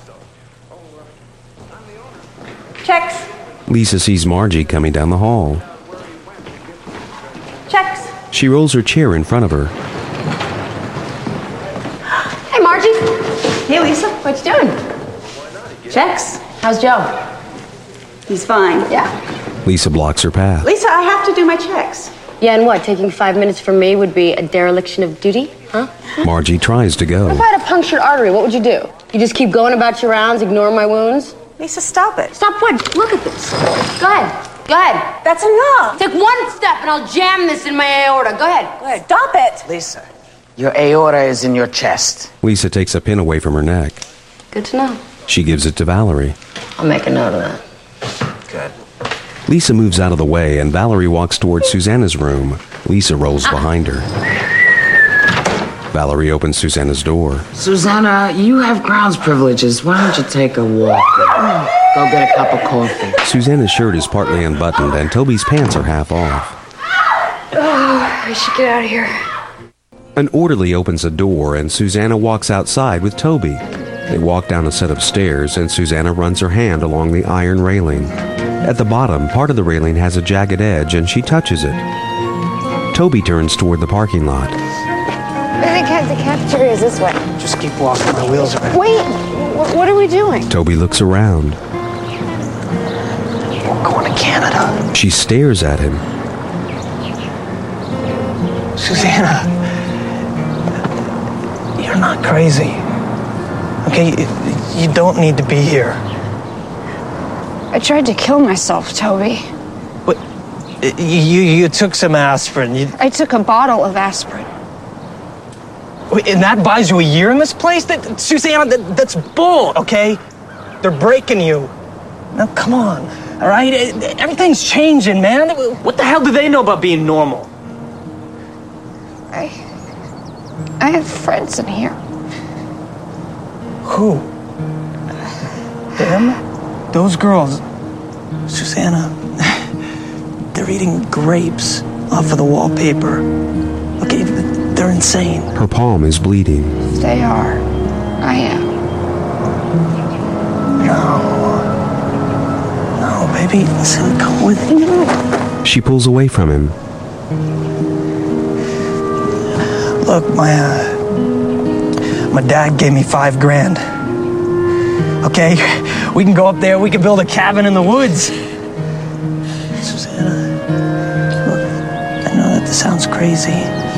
Checks. Lisa sees Margie coming down the hall. Checks. She rolls her chair in front of her. Hey, Margie. Hey, Lisa. What you doing? Checks. How's Joe? He's fine. Yeah. Lisa blocks her path. Lisa, I have to do my checks. Yeah, and what? Taking 5 minutes from me would be a dereliction of duty? Huh? Margie tries to go. What if I had a punctured artery? What would you do? You just keep going about your rounds, ignore my wounds? Lisa, stop it. Stop what? Look at this. Go ahead. Go ahead. That's enough. Take one step and I'll jam this in my aorta. Go ahead. Go ahead. Stop it. Lisa, your aorta is in your chest. Lisa takes a pin away from her neck. Good to know. She gives it to Valerie. I'll make a note of that. Good. Lisa moves out of the way and Valerie walks towards Susanna's room. Lisa rolls behind her. Valerie opens Susanna's door. Susanna, you have grounds privileges. Why don't you take a walk? Go get a cup of coffee. Susanna's shirt is partly unbuttoned and Toby's pants are half off. Oh, we should get out of here. An orderly opens a door and Susanna walks outside with Toby. They walk down a set of stairs and Susanna runs her hand along the iron railing. At the bottom, part of the railing has a jagged edge and she touches it. Toby turns toward the parking lot. I think the cafeteria is this way. Just keep walking, my wheels are in. Wait, what are we doing? Toby looks around. We're going to Canada. She stares at him. Susanna, you're not crazy. Okay, you don't need to be here. I tried to kill myself, Toby. What? You took some aspirin. I took a bottle of aspirin. Wait, and that buys you a year in this place? Susanna, that's bull, okay? They're breaking you. Now, come on, all right? Everything's changing, man. What the hell do they know about being normal? I have friends in here. Who? Them? Those girls. Susanna, they're eating grapes off of the wallpaper. Okay, they're insane. Her palm is bleeding. They are. I am. No, baby. Listen, come with me. She pulls away from him. Look, my dad gave me $5 grand. Okay, we can go up there. We can build a cabin in the woods. Susanna, look, I know that this sounds crazy,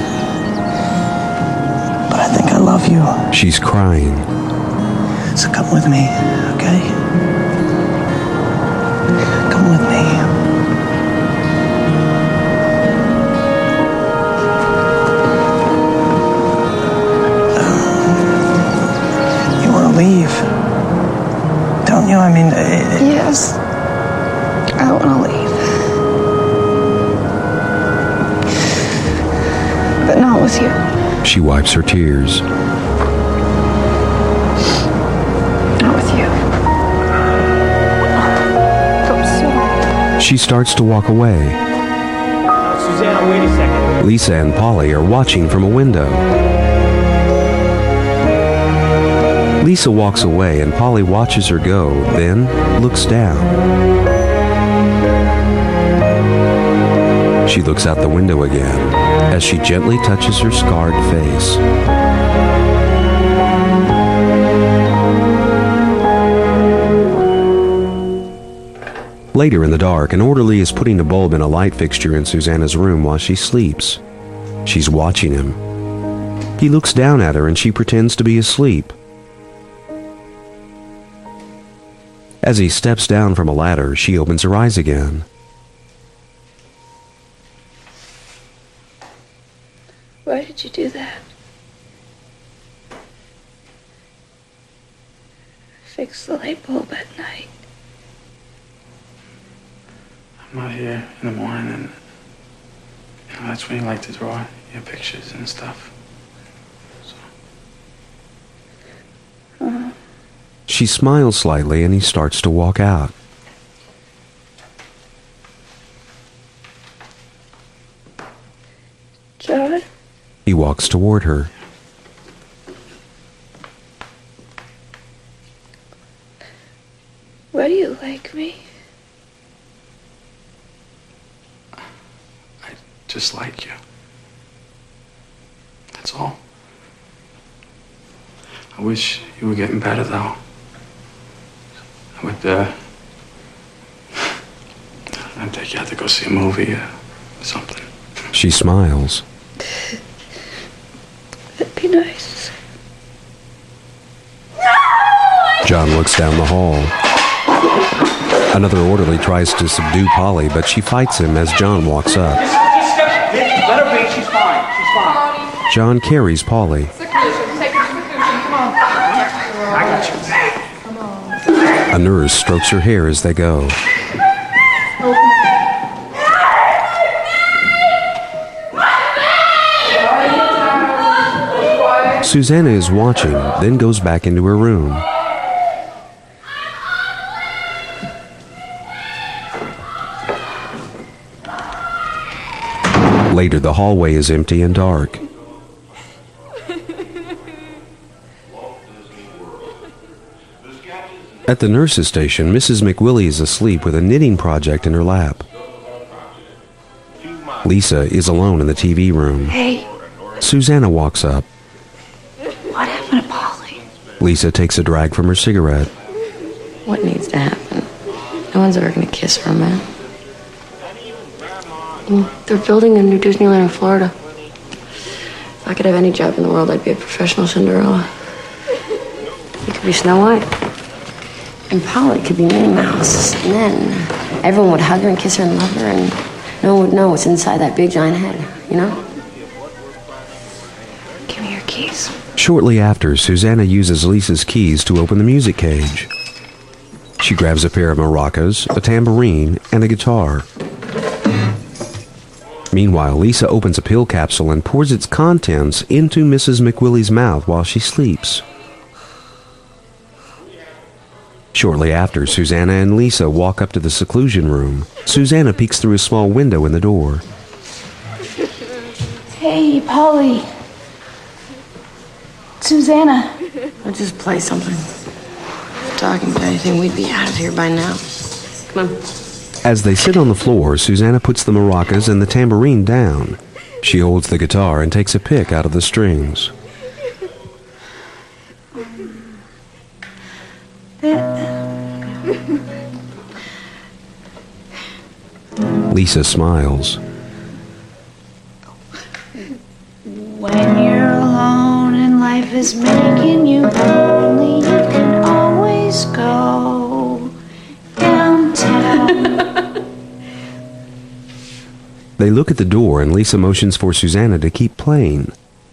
but I think I love you. She's crying. So come with me, okay? Come with me. You want to leave? Don't you? I mean... Yes. I want to leave. But not with you. She wipes her tears. Not with you. I'm sorry. She starts to walk away. Susanna, wait a second. Lisa and Polly are watching from a window. Lisa walks away and Polly watches her go, then looks down. She looks out the window again as she gently touches her scarred face. Later in the dark, an orderly is putting a bulb in a light fixture in Susanna's room while she sleeps. She's watching him. He looks down at her and she pretends to be asleep. As he steps down from a ladder, she opens her eyes again. Why did you do that? Fix the light bulb at night. I'm out here in the morning and that's when you like to draw your pictures and stuff. So. She smiles slightly and he starts to walk out. John? He walks toward her. Why do you like me? I just like you. That's all. I wish you were getting better, though. I'd take you out to go see a movie or something. She smiles. That'd be nice. John looks down the hall. Another orderly tries to subdue Polly, but she fights him as John walks up. Let her be. She's fine. She's fine. John carries Polly. I got you. A nurse strokes her hair as they go. Susanna is watching, then goes back into her room. Later, the hallway is empty and dark. At the nurse's station, Mrs. McWillie is asleep with a knitting project in her lap. Lisa is alone in the TV room. Hey. Susanna walks up. What happened to Polly? Lisa takes a drag from her cigarette. What needs to happen? No one's ever gonna kiss her, man. They're building a new Disneyland in Florida. If I could have any job in the world, I'd be a professional Cinderella. You could be Snow White. And Polly could be Minnie Mouse. And then everyone would hug her and kiss her and love her, and no one would know what's inside that big giant head, you know? Give me your keys. Shortly after, Susanna uses Lisa's keys to open the music cage. She grabs a pair of maracas, a tambourine, and a guitar. Meanwhile, Lisa opens a pill capsule and pours its contents into Mrs. McWillie's mouth while she sleeps. Shortly after, Susanna and Lisa walk up to the seclusion room. Susanna peeks through a small window in the door. Hey, Polly. Susanna. Let's just play something. If we're talking about anything, we'd be out of here by now. Come on. As they sit on the floor, Susanna puts the maracas and the tambourine down. She holds the guitar and takes a pick out of the strings. Lisa smiles. When you're alone and life is making you lonely, you can always go downtown. They look at the door and Lisa motions for Susanna to keep playing.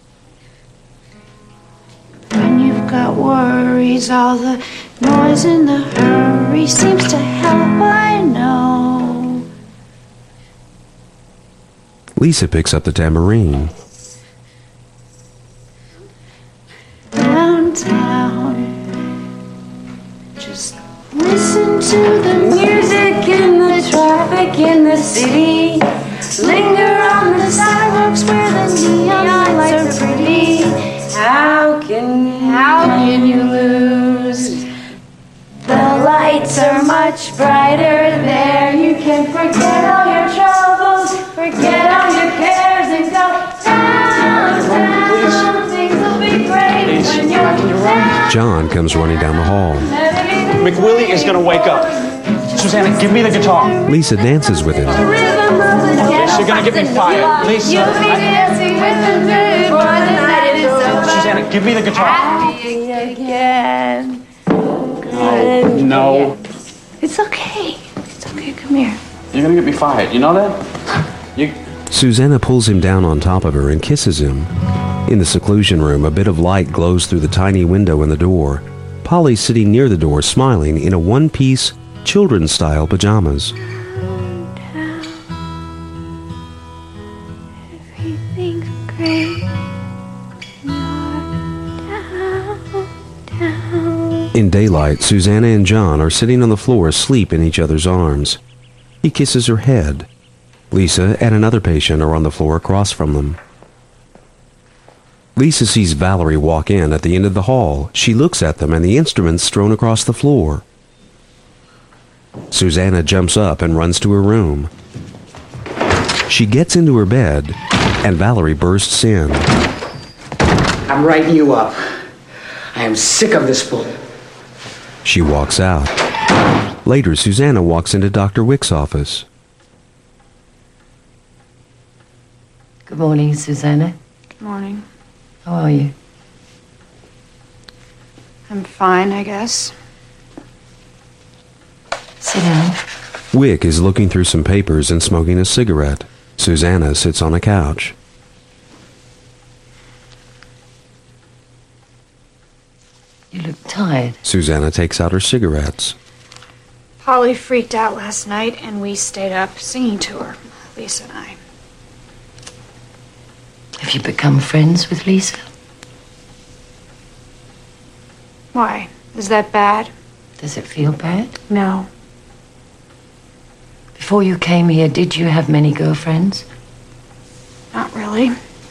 When you've got worries, all the noise and the hurry seems to help, I know. Lisa picks up the tambourine. Downtown, just listen to the music and the traffic in the city. Linger on the sidewalks where the neon lights are pretty. How can you lose? The lights are much brighter there. You can forget all your troubles, forget all your cares, and go downtown. Things will be great when you're down. John comes running down the hall. McWillie is gonna wake up. Susanna, give me the guitar. Lisa dances with him. You're gonna get me fired. Lisa. Susanna, give me the guitar. Again. Oh, no. It's okay. It's okay. Come here. You're gonna get me fired. You know that? Susanna pulls him down on top of her and kisses him. In the seclusion room, a bit of light glows through the tiny window in the door. Polly's sitting near the door, smiling in a one-piece, children's-style pajamas. Everything's great. You're down. In daylight, Susanna and John are sitting on the floor asleep in each other's arms. He kisses her head. Lisa and another patient are on the floor across from them. Lisa sees Valerie walk in at the end of the hall. She looks at them and the instruments strewn across the floor. Susanna jumps up and runs to her room. She gets into her bed, and Valerie bursts in. I'm writing you up. I am sick of this bull. She walks out. Later, Susanna walks into Dr. Wick's office. Good morning, Susanna. Good morning. How are you? I'm fine, I guess. Sit down. Wick is looking through some papers and smoking a cigarette. Susanna sits on a couch. You look tired. Susanna takes out her cigarettes. Polly freaked out last night, and we stayed up singing to her, Lisa and I. Have you become friends with Lisa? Why? Is that bad? Does it feel bad? No. Before you came here, did you have many girlfriends? Not really.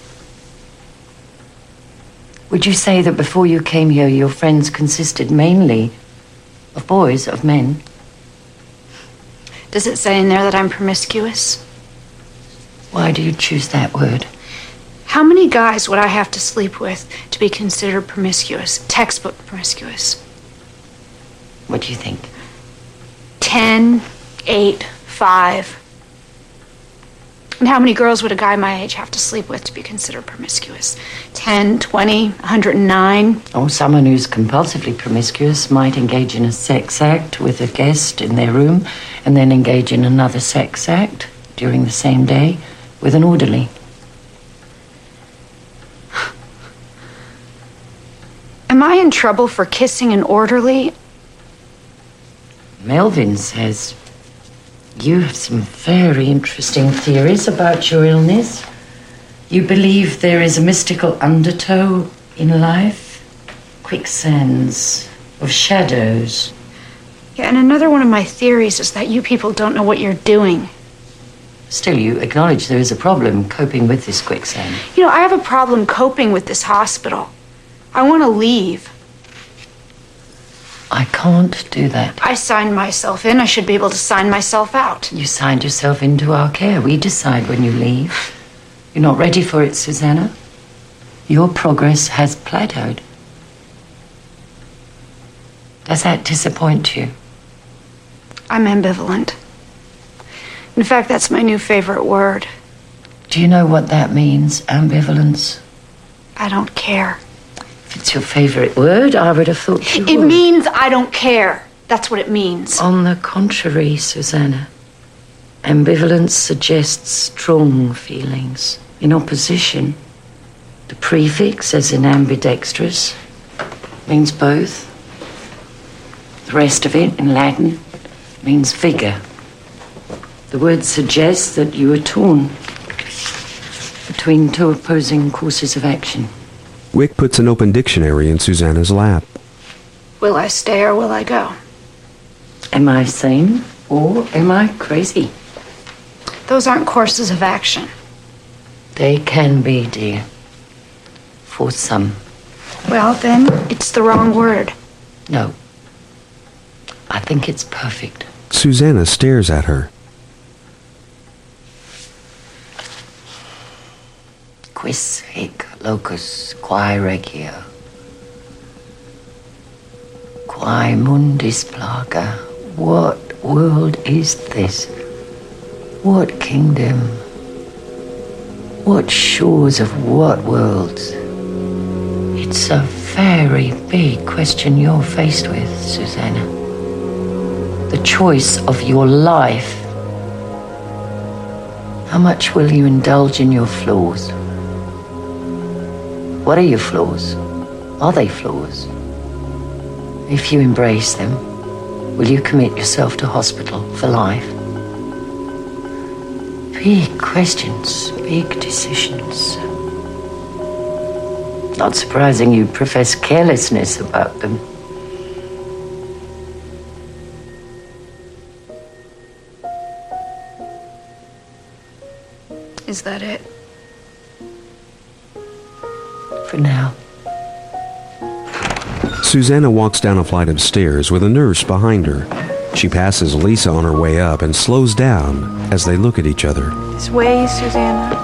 Would you say that before you came here, your friends consisted mainly of boys, of men? Does it say in there that I'm promiscuous? Why do you choose that word? How many guys would I have to sleep with to be considered promiscuous, textbook promiscuous? What do you think? 10, 8, 5. And how many girls would a guy my age have to sleep with to be considered promiscuous? 10, 20, 109? Oh, someone who's compulsively promiscuous might engage in a sex act with a guest in their room and then engage in another sex act during the same day with an orderly. Am I in trouble for kissing an orderly? Melvin says you have some very interesting theories about your illness. You believe there is a mystical undertow in life, quicksands of shadows. Yeah, and another one of my theories is that you people don't know what you're doing. Still, you acknowledge there is a problem coping with this quicksand. You know, I have a problem coping with this hospital. I want to leave. I can't do that. I signed myself in. I should be able to sign myself out. You signed yourself into our care. We decide when you leave. You're not ready for it, Susanna. Your progress has plateaued. Does that disappoint you? I'm ambivalent. In fact, that's my new favorite word. Do you know what that means, ambivalence? I don't care. If it's your favorite word, I would have thought you would. It means I don't care. That's what it means. On the contrary, Susanna, ambivalence suggests strong feelings. In opposition, the prefix, as in ambidextrous, means both. The rest of it, in Latin, means vigor. The word suggests that you are torn between two opposing courses of action. Wick puts an open dictionary in Susanna's lap. Will I stay or will I go? Am I sane or am I crazy? Those aren't courses of action. They can be, dear. For some. Well, then, it's the wrong word. No. I think it's perfect. Susanna stares at her. Quis hic locus quae regio, quae mundis plaga. What world is this? What kingdom? What shores of what worlds? It's a very big question you're faced with, Susanna. The choice of your life. How much will you indulge in your flaws? What are your flaws? Are they flaws? If you embrace them, will you commit yourself to hospital for life? Big questions, big decisions. Not surprising you profess carelessness about them. Is that it? For now. Susanna walks down a flight of stairs with a nurse behind her. She passes Lisa on her way up and slows down as they look at each other. This way, Susanna.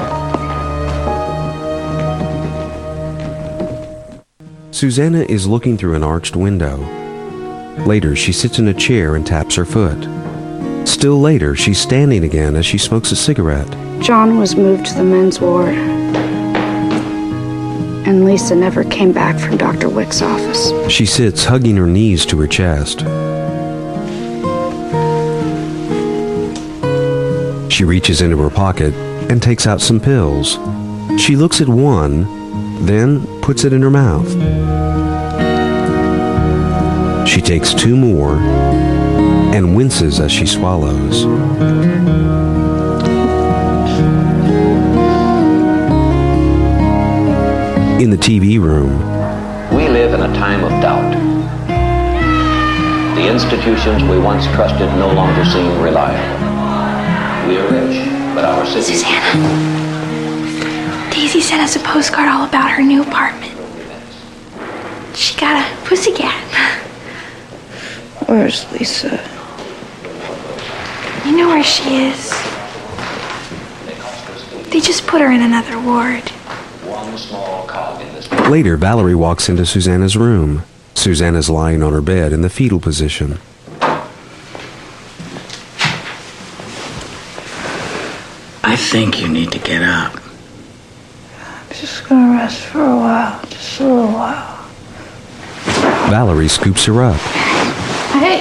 Susanna is looking through an arched window. Later, she sits in a chair and taps her foot. Still later, she's standing again as she smokes a cigarette. John was moved to the men's ward. And Lisa never came back from Dr. Wick's office. She sits hugging her knees to her chest. She reaches into her pocket and takes out some pills. She looks at one, then puts it in her mouth. She takes two more and winces as she swallows. In the TV room, we live in a time of doubt. The institutions we once trusted no longer seem reliable. We are rich, but our city... Susanna, Daisy sent us a postcard all about her new apartment. She got a pussycat. Where's Lisa? You know where she is. They just put her in another ward. One small cog in this... Later, Valerie walks into Susanna's room. Susanna's lying on her bed in the fetal position. I think you need to get up. I'm just gonna rest for a while. Just a little while. Valerie scoops her up. Hey,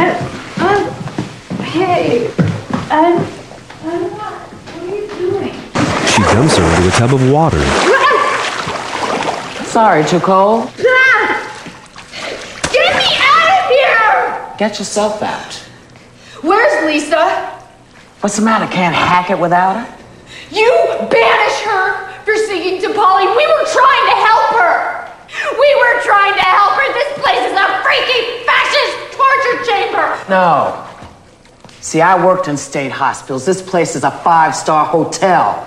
what are you doing? She dumps her into a tub of water. Sorry, too cold? Get me out of here! Get yourself out. Where's Lisa? What's the matter? Can't hack it without her? You banish her for singing to Polly. We were trying to help her. We were trying to help her. This place is a freaky fascist torture chamber. No. See, I worked in state hospitals. This place is a 5-star hotel.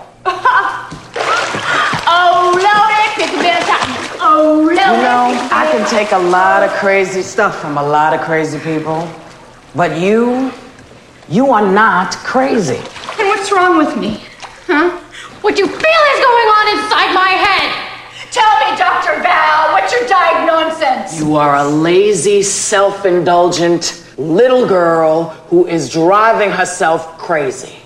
Oh, loaded, pick a bit of time. Oh, loaded. You know, I can take a lot of crazy stuff from a lot of crazy people. But you are not crazy. And what's wrong with me? Huh? What do you feel is going on inside my head? Tell me, Dr. Val, what's your diagnosis? You are a lazy, self-indulgent little girl who is driving herself crazy.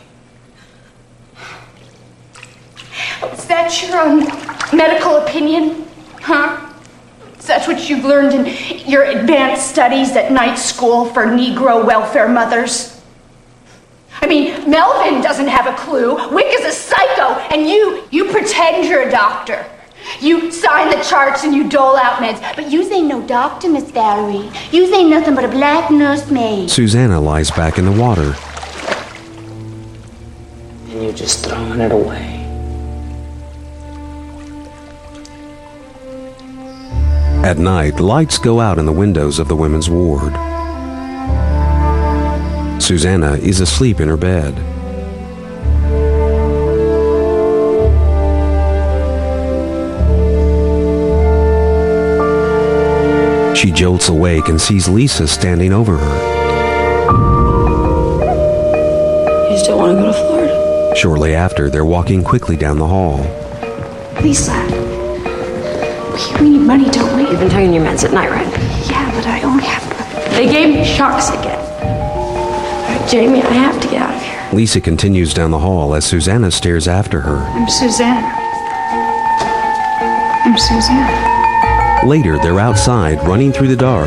Is that your medical opinion? Huh? Is that what you've learned in your advanced studies at night school for Negro welfare mothers? I mean, Melvin doesn't have a clue. Wick is a psycho, and you pretend you're a doctor. You sign the charts and you dole out meds, but yous ain't no doctor, Miss Valerie. Yous ain't nothing but a black nursemaid. Susanna lies back in the water. And you're just throwing it away. At night, lights go out in the windows of the women's ward. Susanna is asleep in her bed. She jolts awake and sees Lisa standing over her. You still want to go to Florida? Shortly after, they're walking quickly down the hall. Lisa, we need money, don't we? You've been taking your meds at night, right? Yeah, but I only have... They gave me shocks again. All right, Jamie, I have to get out of here. Lisa continues down the hall as Susanna stares after her. I'm Susanna. I'm Susanna. Later, they're outside, running through the dark.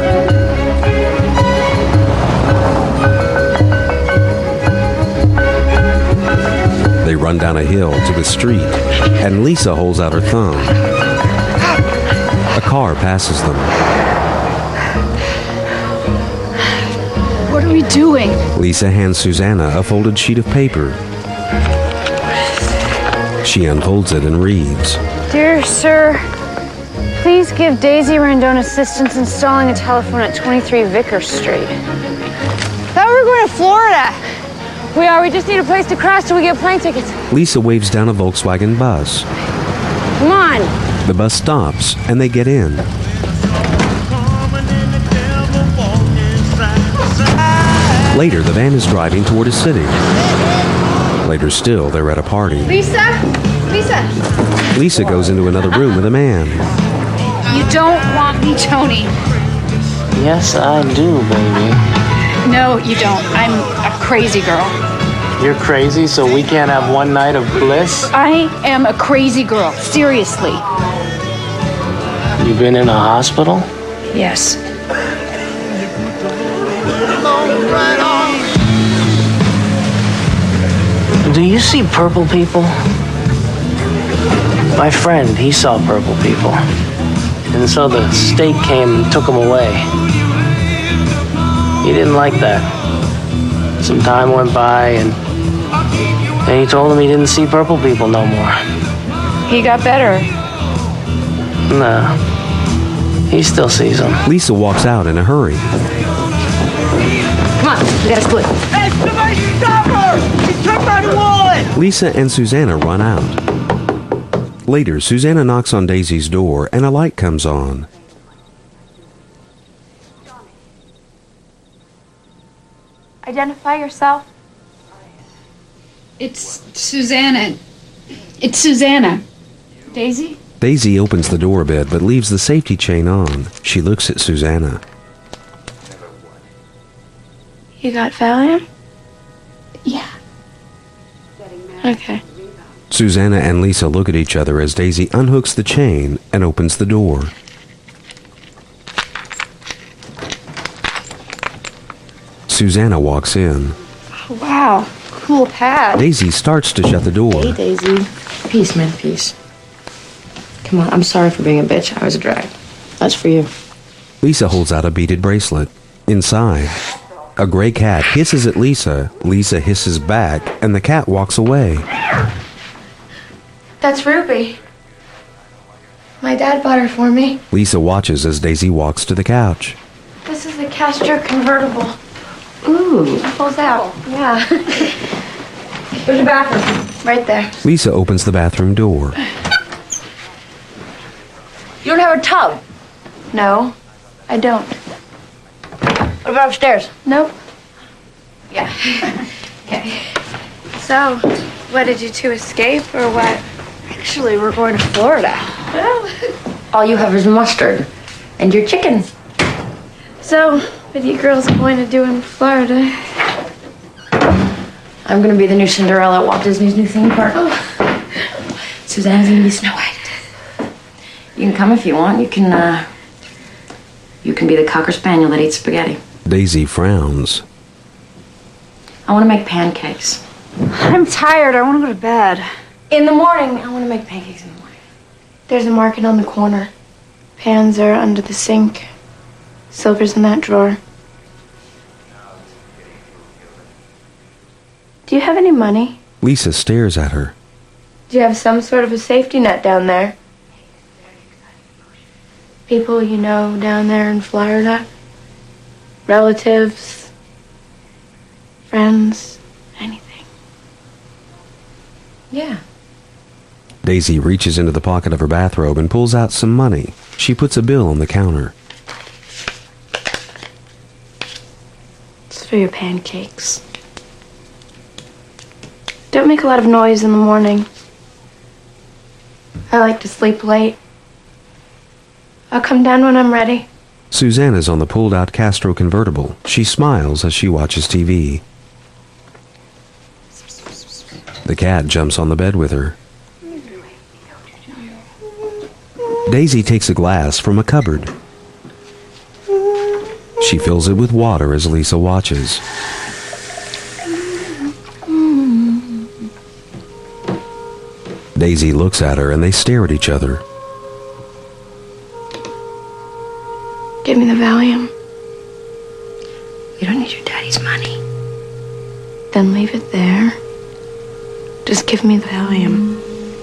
They run down a hill to the street, and Lisa holds out her thumb. A car passes them. What are we doing? Lisa hands Susanna a folded sheet of paper. She unfolds it and reads. Dear Sir, please give Daisy Randone assistance installing a telephone at 23 Vickers Street. Thought we were going to Florida. We are. We just need a place to crash till we get plane tickets. Lisa waves down a Volkswagen bus. Come on. The bus stops, and they get in. Later, the van is driving toward a city. Later still, they're at a party. Lisa? Lisa goes into another room with a man. You don't want me, Tony. Yes, I do, baby. No, you don't. I'm a crazy girl. You're crazy, so we can't have one night of bliss? I am a crazy girl. Seriously. You been in a hospital? Yes. Do you see purple people? My friend, he saw purple people. And so the state came and took him away. He didn't like that. Some time went by, and then he told him he didn't see purple people no more. He got better. No. He still sees them. Lisa walks out in a hurry. Come on, we gotta split. Hey, somebody stop her! She took my wallet! Lisa and Susanna run out. Later, Susanna knocks on Daisy's door, and a light comes on. Identify yourself. It's Susanna. It's Susanna. Daisy? Daisy opens the door a bit, but leaves the safety chain on. She looks at Susanna. You got Valium? Yeah. Okay. Susanna and Lisa look at each other as Daisy unhooks the chain and opens the door. Susanna walks in. Wow, cool pad. Daisy starts to shut the door. Hey, Daisy. Peace, man, peace. Come on, I'm sorry for being a bitch. I was a drag. That's for you. Lisa holds out a beaded bracelet. Inside, a gray cat hisses at Lisa. Lisa hisses back, and the cat walks away. That's Ruby. My dad bought her for me. Lisa watches as Daisy walks to the couch. This is a Castro convertible. Ooh. It pulls out. Yeah. Where's your bathroom? Right there. Lisa opens the bathroom door. You don't have a tub? No, I don't. What about upstairs? Nope. Yeah. Okay. So, what, did you two escape or what? Actually, we're going to Florida. Well. All you have is mustard. And your chicken. So, what are you girls going to do in Florida? I'm going to be the new Cinderella at Walt Disney's new theme park. Oh. Susanna's going to be Snow White. You can come if you want. You can be the Cocker Spaniel that eats spaghetti. Daisy frowns. I want to make pancakes. I'm tired. I want to go to bed. In the morning, I want to make pancakes in the morning. There's a market on the corner. Pans are under the sink. Silver's in that drawer. Do you have any money? Lisa stares at her. Do you have some sort of a safety net down there? People you know down there in Florida? Relatives? Friends? Anything? Yeah. Daisy reaches into the pocket of her bathrobe and pulls out some money. She puts a bill on the counter. It's for your pancakes. Don't make a lot of noise in the morning. I like to sleep late. I'll come down when I'm ready. Susanna's on the pulled-out Castro convertible. She smiles as she watches TV. The cat jumps on the bed with her. Daisy takes a glass from a cupboard. She fills it with water as Lisa watches. Daisy looks at her and they stare at each other. Give me the Valium. You don't need your daddy's money. Then leave it there. Just give me the Valium.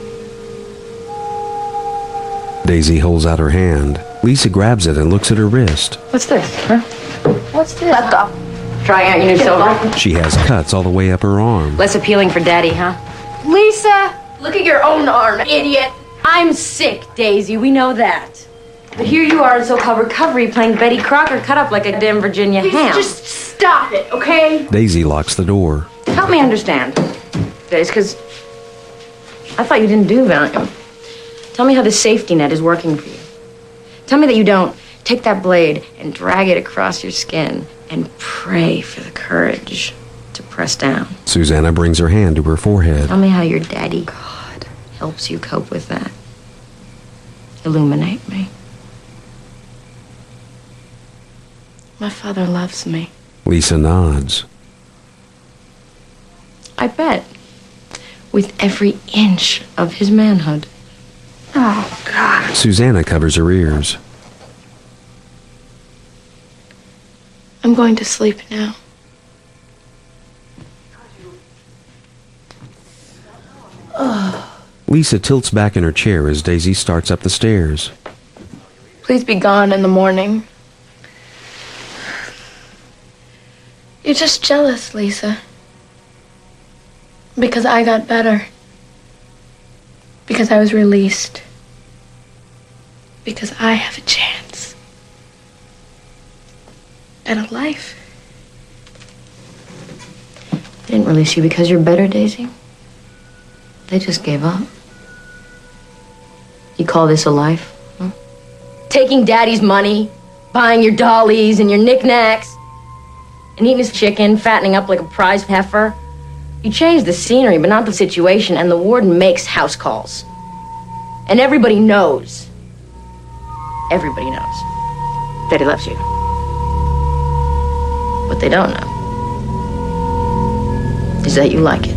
Daisy holds out her hand. Lisa grabs it and looks at her wrist. What's this, huh? What's this? Let go. Trying out your new silver? She has cuts all the way up her arm. Less appealing for Daddy, huh? Lisa, look at your own arm, idiot. I'm sick, Daisy. We know that. But here you are in so-called recovery playing Betty Crocker cut up like a damn Virginia ham. Just stop it, okay? Daisy locks the door. Help me understand, Daisy, because I thought you didn't do Valium. Tell me how the safety net is working for you. Tell me that you don't take that blade and drag it across your skin and pray for the courage to press down. Susanna brings her hand to her forehead. Tell me how your daddy, God, helps you cope with that. Illuminate me. My father loves me. Lisa nods. I bet. With every inch of his manhood. Oh, God. Susanna covers her ears. I'm going to sleep now. Lisa tilts back in her chair as Daisy starts up the stairs. Please be gone in the morning. You're just jealous, Lisa. Because I got better. Because I was released. Because I have a chance at a life. They didn't release you because you're better, Daisy. They just gave up. You call this a life? Huh? Taking Daddy's money, buying your dollies and your knickknacks, and eating his chicken, fattening up like a prize heifer. You change the scenery, but not the situation, and the warden makes house calls. And everybody knows. Everybody knows that he loves you. What they don't know is that you like it.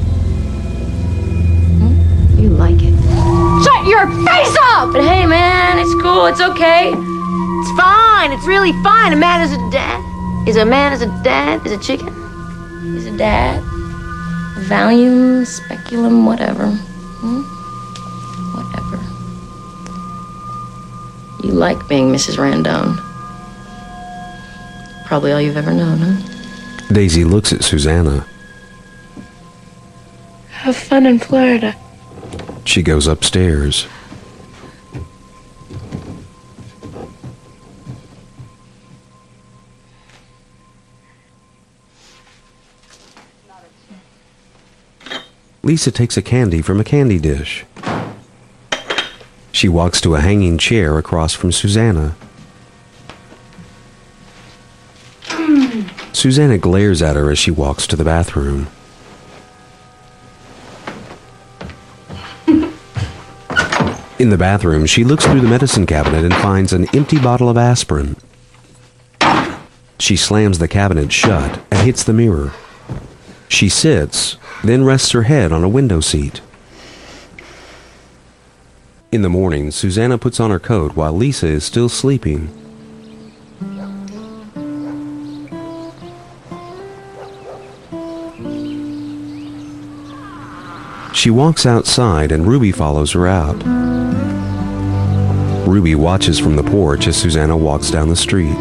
You like it. Shut your face up! But hey, man, it's cool. It's okay. It's fine. It's really fine. A man is a dad. Is a man is a dad? Is a chicken? Is a dad? A Valium, speculum, whatever. Whatever. You like being Mrs. Randone. Probably all you've ever known, huh? Daisy looks at Susanna. Have fun in Florida. She goes upstairs. Lisa takes a candy from a candy dish. She walks to a hanging chair across from Susanna. Susanna glares at her as she walks to the bathroom. In the bathroom, she looks through the medicine cabinet and finds an empty bottle of aspirin. She slams the cabinet shut and hits the mirror. She sits, then rests her head on a window seat. In the morning, Susanna puts on her coat while Lisa is still sleeping. She walks outside and Ruby follows her out. Ruby watches from the porch as Susanna walks down the street.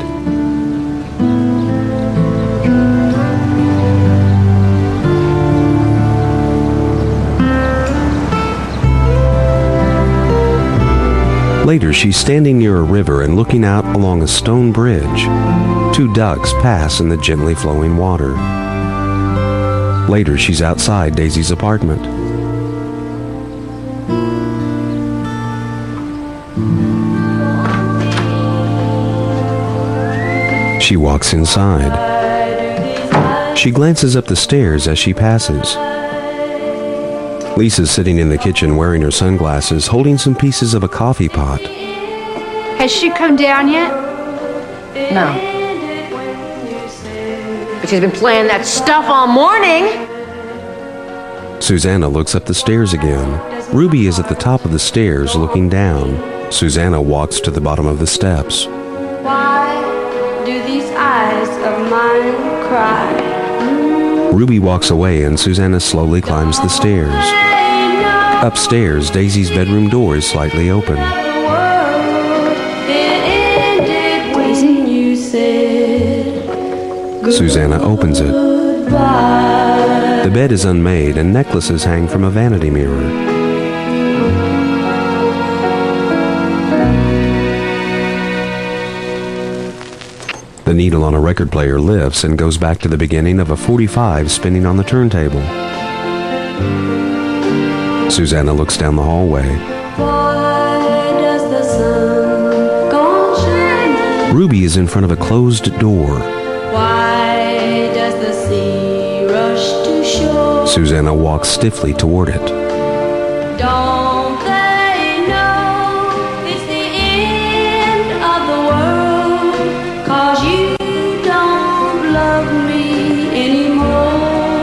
Later, she's standing near a river and looking out along a stone bridge. Two ducks pass in the gently flowing water. Later, she's outside Daisy's apartment. She walks inside. She glances up the stairs as she passes. Lisa's sitting in the kitchen wearing her sunglasses, holding some pieces of a coffee pot. Has she come down yet? No. But she's been playing that stuff all morning. Susanna looks up the stairs again. Ruby is at the top of the stairs looking down. Susanna walks to the bottom of the steps. Why do these eyes of mine cry? Ruby walks away and Susanna slowly climbs the stairs. Upstairs, Daisy's bedroom door is slightly open. Daisy? Susanna opens it. The bed is unmade and necklaces hang from a vanity mirror. The needle on a record player lifts and goes back to the beginning of a 45 spinning on the turntable. Susanna looks down the hallway. Ruby is in front of a closed door. Why does the sea rush to shore? Susanna walks stiffly toward it. Don't they know it's the end of the world? 'Cause you don't love me anymore.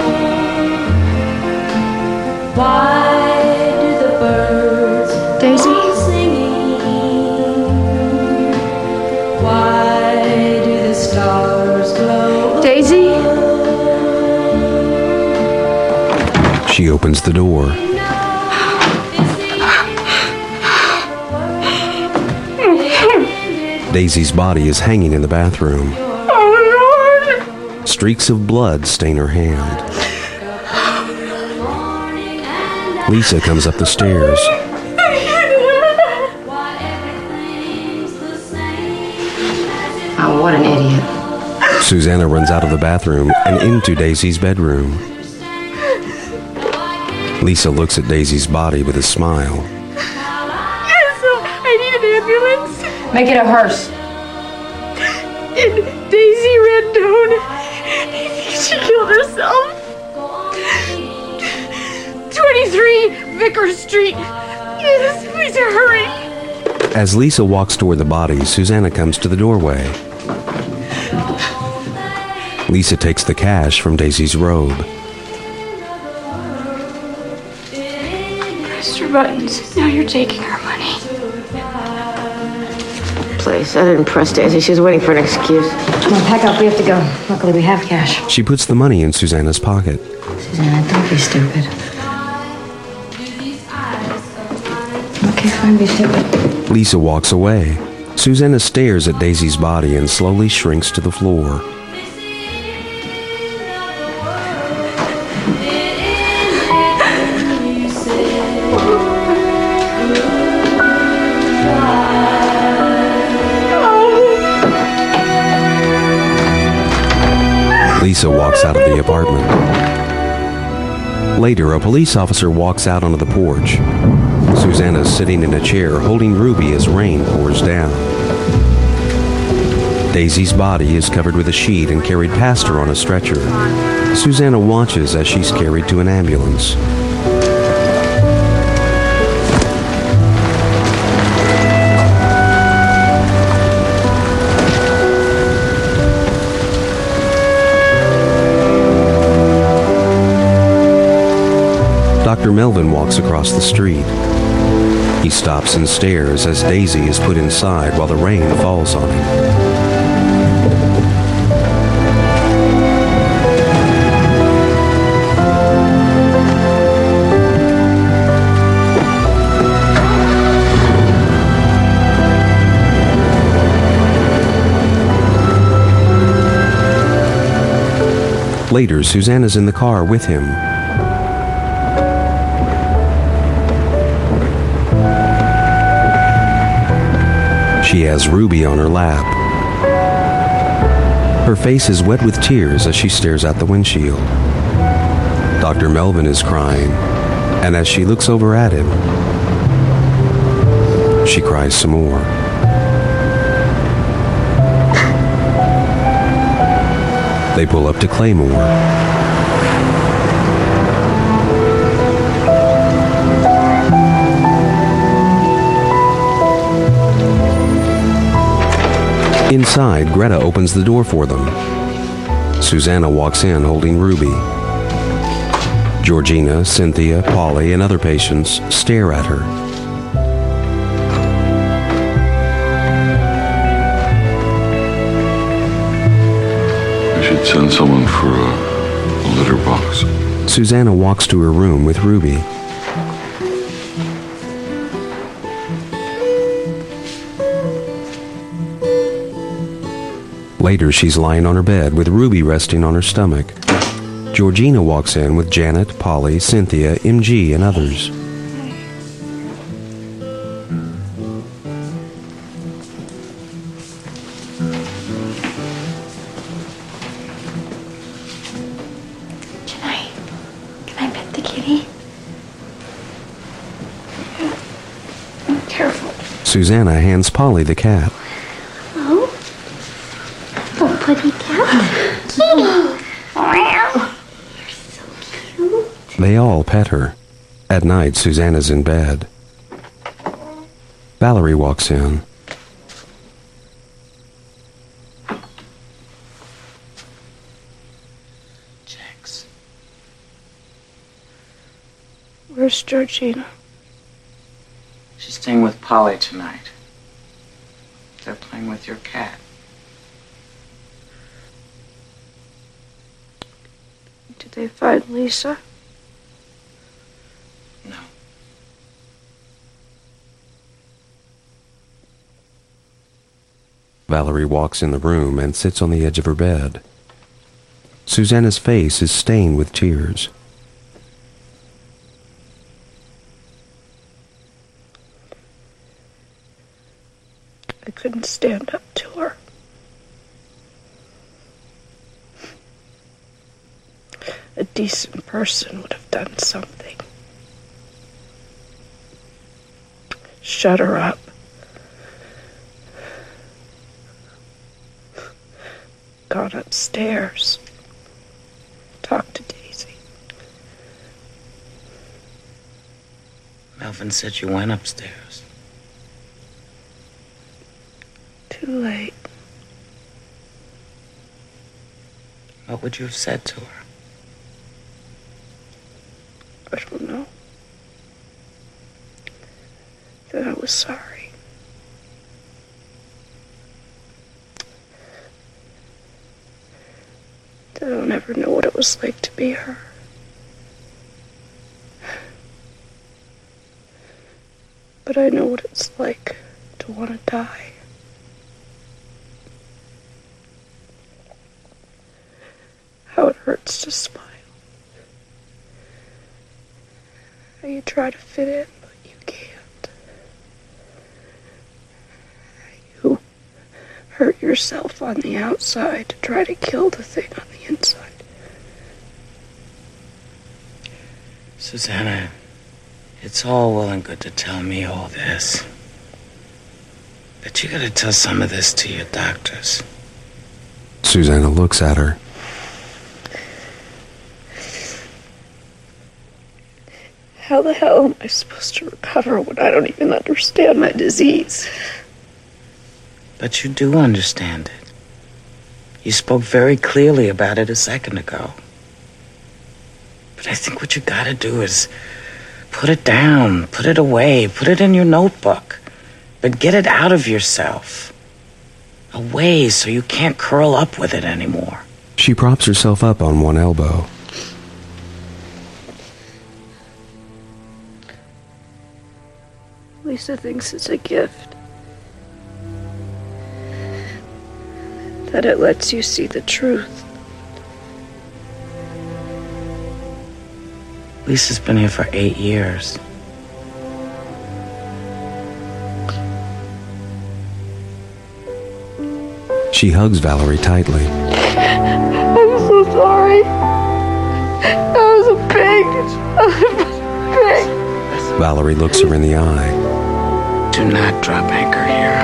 Why do the birds Daisy? go singing? Why do the stars glow? Daisy? She opens the door. Daisy's body is hanging in the bathroom. Streaks of blood stain her hand. Lisa comes up the stairs. Oh, what an idiot. Susanna runs out of the bathroom and into Daisy's bedroom. Lisa looks at Daisy's body with a smile. I need an ambulance. Make it a hearse. And Daisy Rendon. She killed herself. 23 Vicker Street. Yes, please hurry. As Lisa walks toward the body, Susanna comes to the doorway. Lisa takes the cash from Daisy's robe. Press your buttons. Now you're taking her money. Please, I didn't press Daisy. She was waiting for an excuse. Come on, pack up. We have to go. Luckily, we have cash. She puts the money in Susanna's pocket. Susanna, don't be stupid. Okay, fine, be stupid. Lisa walks away. Susanna stares at Daisy's body and slowly shrinks to the floor. Lisa walks out of the apartment. Later, a police officer walks out onto the porch. Susanna is sitting in a chair holding Ruby as rain pours down. Daisy's body is covered with a sheet and carried past her on a stretcher. Susanna watches as she's carried to an ambulance. Dr. Melvin walks across the street. He stops and stares as Daisy is put inside while the rain falls on him. Later, Susanna's in the car with him. She has Ruby on her lap. Her face is wet with tears as she stares out the windshield. Dr. Melvin is crying, and as she looks over at him, she cries some more. They pull up to Claymore. Inside, Greta opens the door for them. Susanna walks in holding Ruby. Georgina, Cynthia, Polly, and other patients stare at her. I should send someone for a litter box. Susanna walks to her room with Ruby. Later, she's lying on her bed with Ruby resting on her stomach. Georgina walks in with Janet, Polly, Cynthia, MG, and others. Can I pet the kitty? Careful. Susanna hands Polly the cat. Oh, pretty cat. Kitty. You're so cute. They all pet her. At night, Susanna's in bed. Valerie walks in. Where's Georgina? She's staying with Polly tonight. They're playing with your cat. Did they find Lisa? No. Valerie walks in the room and sits on the edge of her bed. Susanna's face is stained with tears. I couldn't stand up to her. A decent person would have done something. Shut her up. Gone upstairs. Talked to Daisy. Melvin said you went upstairs. Too late. What would you have said to her? I don't know. That I was sorry. That I'll never know what it was like to be her. But I know what it's like to want to die. How it hurts to smile. How you try to fit in, but you can't. How you hurt yourself on the outside to try to kill the thing on the inside. Susanna, it's all well and good to tell me all this. But you gotta tell some of this to your doctors. Susanna looks at her. How the hell am I supposed to recover when I don't even understand my disease? But you do understand it. You spoke very clearly about it a second ago. But I think what you gotta do is put it down, put it away, put it in your notebook. But get it out of yourself. Away so you can't curl up with it anymore. She props herself up on one elbow. Lisa thinks it's a gift. That it lets you see the truth. Lisa's been here for 8 years. She hugs Valerie tightly. I'm so sorry. I was a pig. I was a pig. Valerie looks her in the eye. Do not drop anchor here.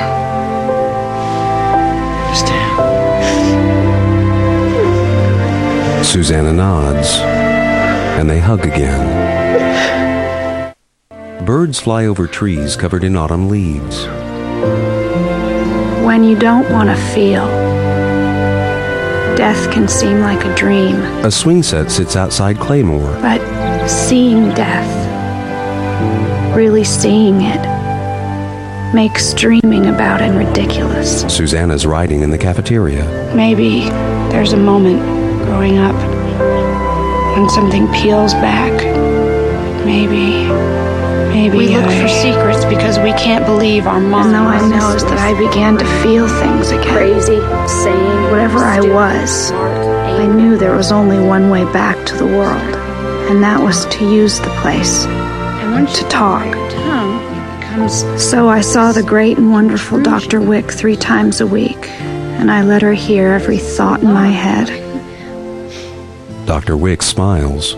Understand? Susanna nods, and they hug again. Birds fly over trees covered in autumn leaves. When you don't want to feel, death can seem like a dream. A swing set sits outside Claymore. But seeing death, really seeing it, makes dreaming about it ridiculous. Susanna's writing in the cafeteria. Maybe there's a moment growing up when something peels back. Maybe Maybe we look for secrets because we can't believe our minds. And all I know is that I began to feel things again. Crazy, sane, whatever I was, I knew there was only one way back to the world, and that was to use the place, to talk. So I saw the great and wonderful Dr. Wick 3 times a week, and I let her hear every thought in my head. Dr. Wick smiles.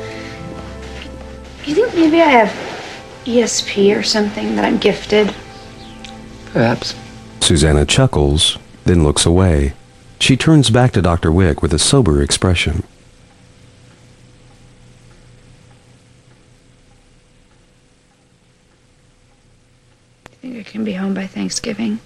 You think maybe I have ESP or something, that I'm gifted? Perhaps. Susanna chuckles, then looks away. She turns back to Dr. Wick with a sober expression. You think I can be home by Thanksgiving?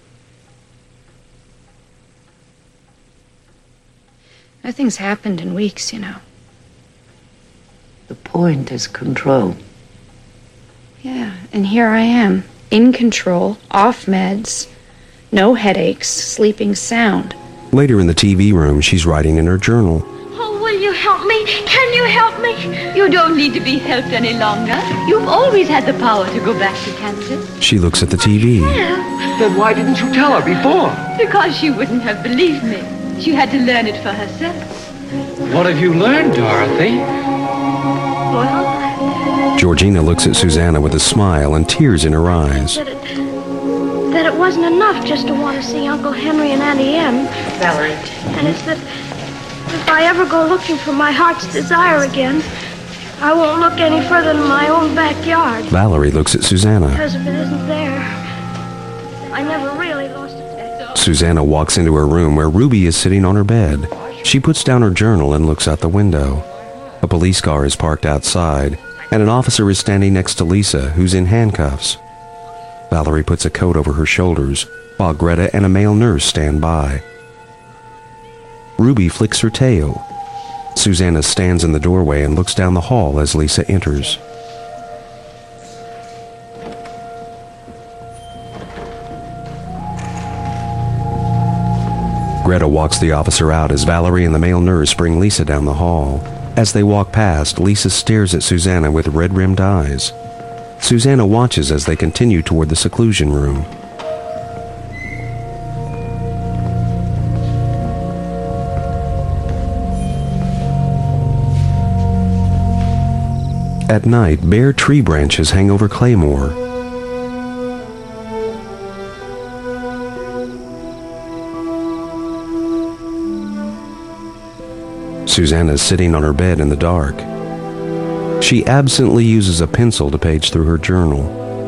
Nothing's happened in weeks, you know. The point is control. Yeah, and here I am, in control, off meds, no headaches, sleeping sound. Later in the TV room, she's writing in her journal. Oh, will you help me? Can you help me? You don't need to be helped any longer. You've always had the power to go back to Kansas. She looks at the TV. Then why didn't you tell her before? Because she wouldn't have believed me. She had to learn it for herself. What have you learned, Dorothy? Well, Georgina looks at Susanna with a smile and tears in her eyes. That it wasn't enough just to want to see Uncle Henry and Auntie Em. Valerie. And it's that if I ever go looking for my heart's desire again, I won't look any further than my own backyard. Valerie looks at Susanna. Because if it isn't there, I never really lost it. Susanna walks into her room where Ruby is sitting on her bed. She puts down her journal and looks out the window. A police car is parked outside, and an officer is standing next to Lisa, who's in handcuffs. Valerie puts a coat over her shoulders, while Greta and a male nurse stand by. Ruby flicks her tail. Susanna stands in the doorway and looks down the hall as Lisa enters. Greta walks the officer out as Valerie and the male nurse bring Lisa down the hall. As they walk past, Lisa stares at Susanna with red-rimmed eyes. Susanna watches as they continue toward the seclusion room. At night, bare tree branches hang over Claymore. Susanna is sitting on her bed in the dark. She absently uses a pencil to page through her journal.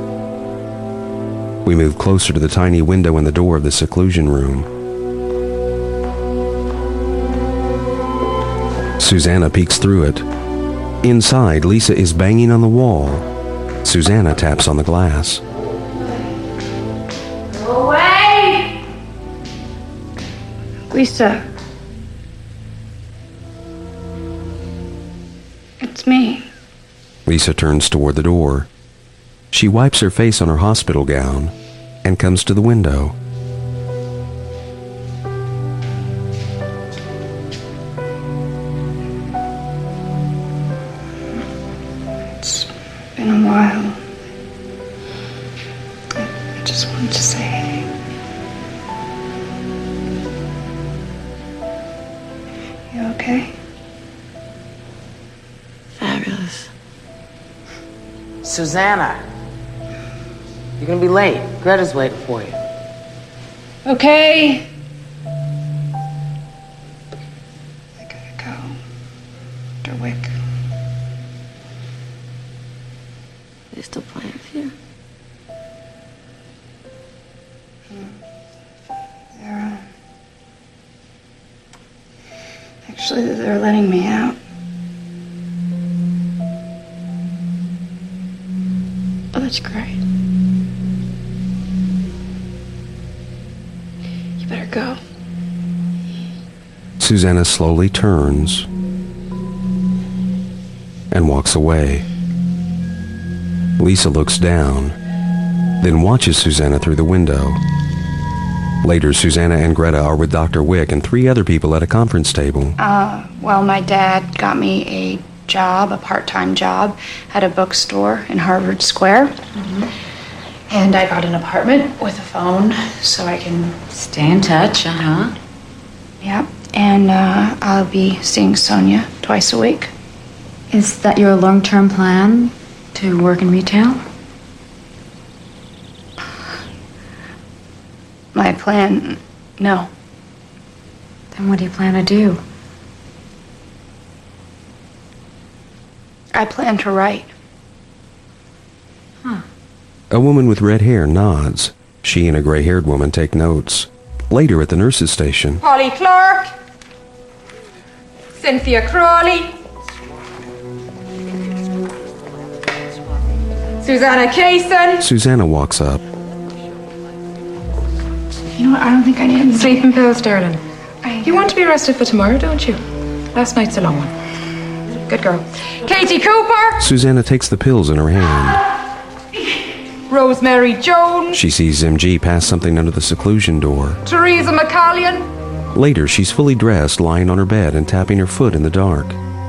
We move closer to the tiny window in the door of the seclusion room. Susanna peeks through it. Inside, Lisa is banging on the wall. Susanna taps on the glass. Go away! Lisa. It's me. Lisa turns toward the door. She wipes her face on her hospital gown and comes to the window. It's been a while. I just wanted to say hey. You okay? Fabulous. Susanna, you're gonna be late. Greta's waiting for you. Okay. I gotta go. Dr. Wick. They still playing with you? They're letting me out. Oh, that's great. You better go. Susanna slowly turns and walks away. Lisa looks down, then watches Susanna through the window. Later, Susanna and Greta are with Dr. Wick and 3 other people at a conference table. Well, my dad got me a job, a part-time job, at a bookstore in Harvard Square. And I got an apartment with a phone so I can stay in touch, Yep. And I'll be seeing Sonia twice a week. Is that your long-term plan, to work in retail? My plan, no. Then what do you plan to do? I plan to write. A woman with red hair nods. She and a gray-haired woman take notes. Later at the nurse's station, Polly Clark, Cynthia Crawley, Susanna Kaysen. Susanna walks up. You know what? I don't think I need any sleeping pills, darling. You want to be rested for tomorrow, don't you? Last night's a long one. Good girl. Katie Cooper, Susanna takes the pills in her hand. Rosemary Jones, She sees MG pass something under the seclusion door. Teresa McCallion, Later, she's fully dressed, lying on her bed and tapping her foot in the dark.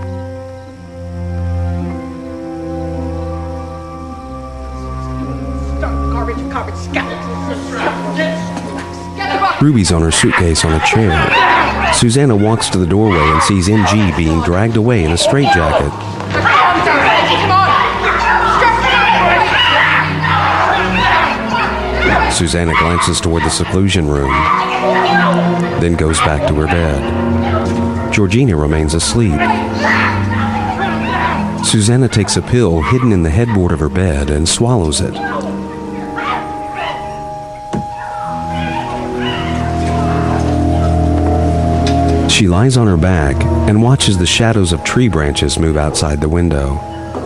Ruby's on her suitcase on a chair. Susanna walks to the doorway and sees MG being dragged away in a straitjacket. Susanna glances toward the seclusion room, then goes back to her bed. Georgina remains asleep. Susanna takes a pill hidden in the headboard of her bed and swallows it. She lies on her back and watches the shadows of tree branches move outside the window.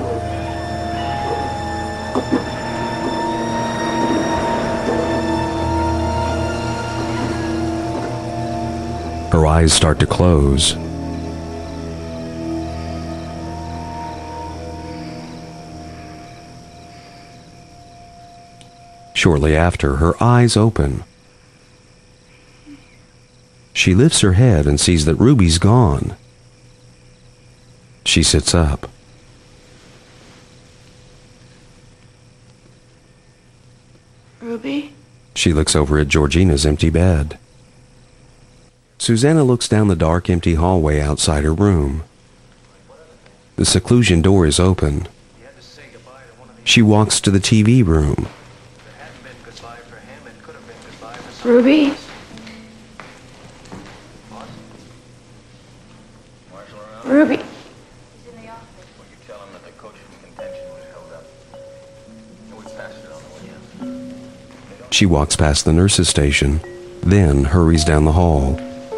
Her eyes start to close. Shortly after, her eyes open. She lifts her head and sees that Ruby's gone. She sits up. Ruby? She looks over at Georgina's empty bed. Susanna looks down the dark, empty hallway outside her room. The seclusion door is open. She walks to the TV room. Ruby? Ruby? She walks past the nurse's station, then hurries down the hall.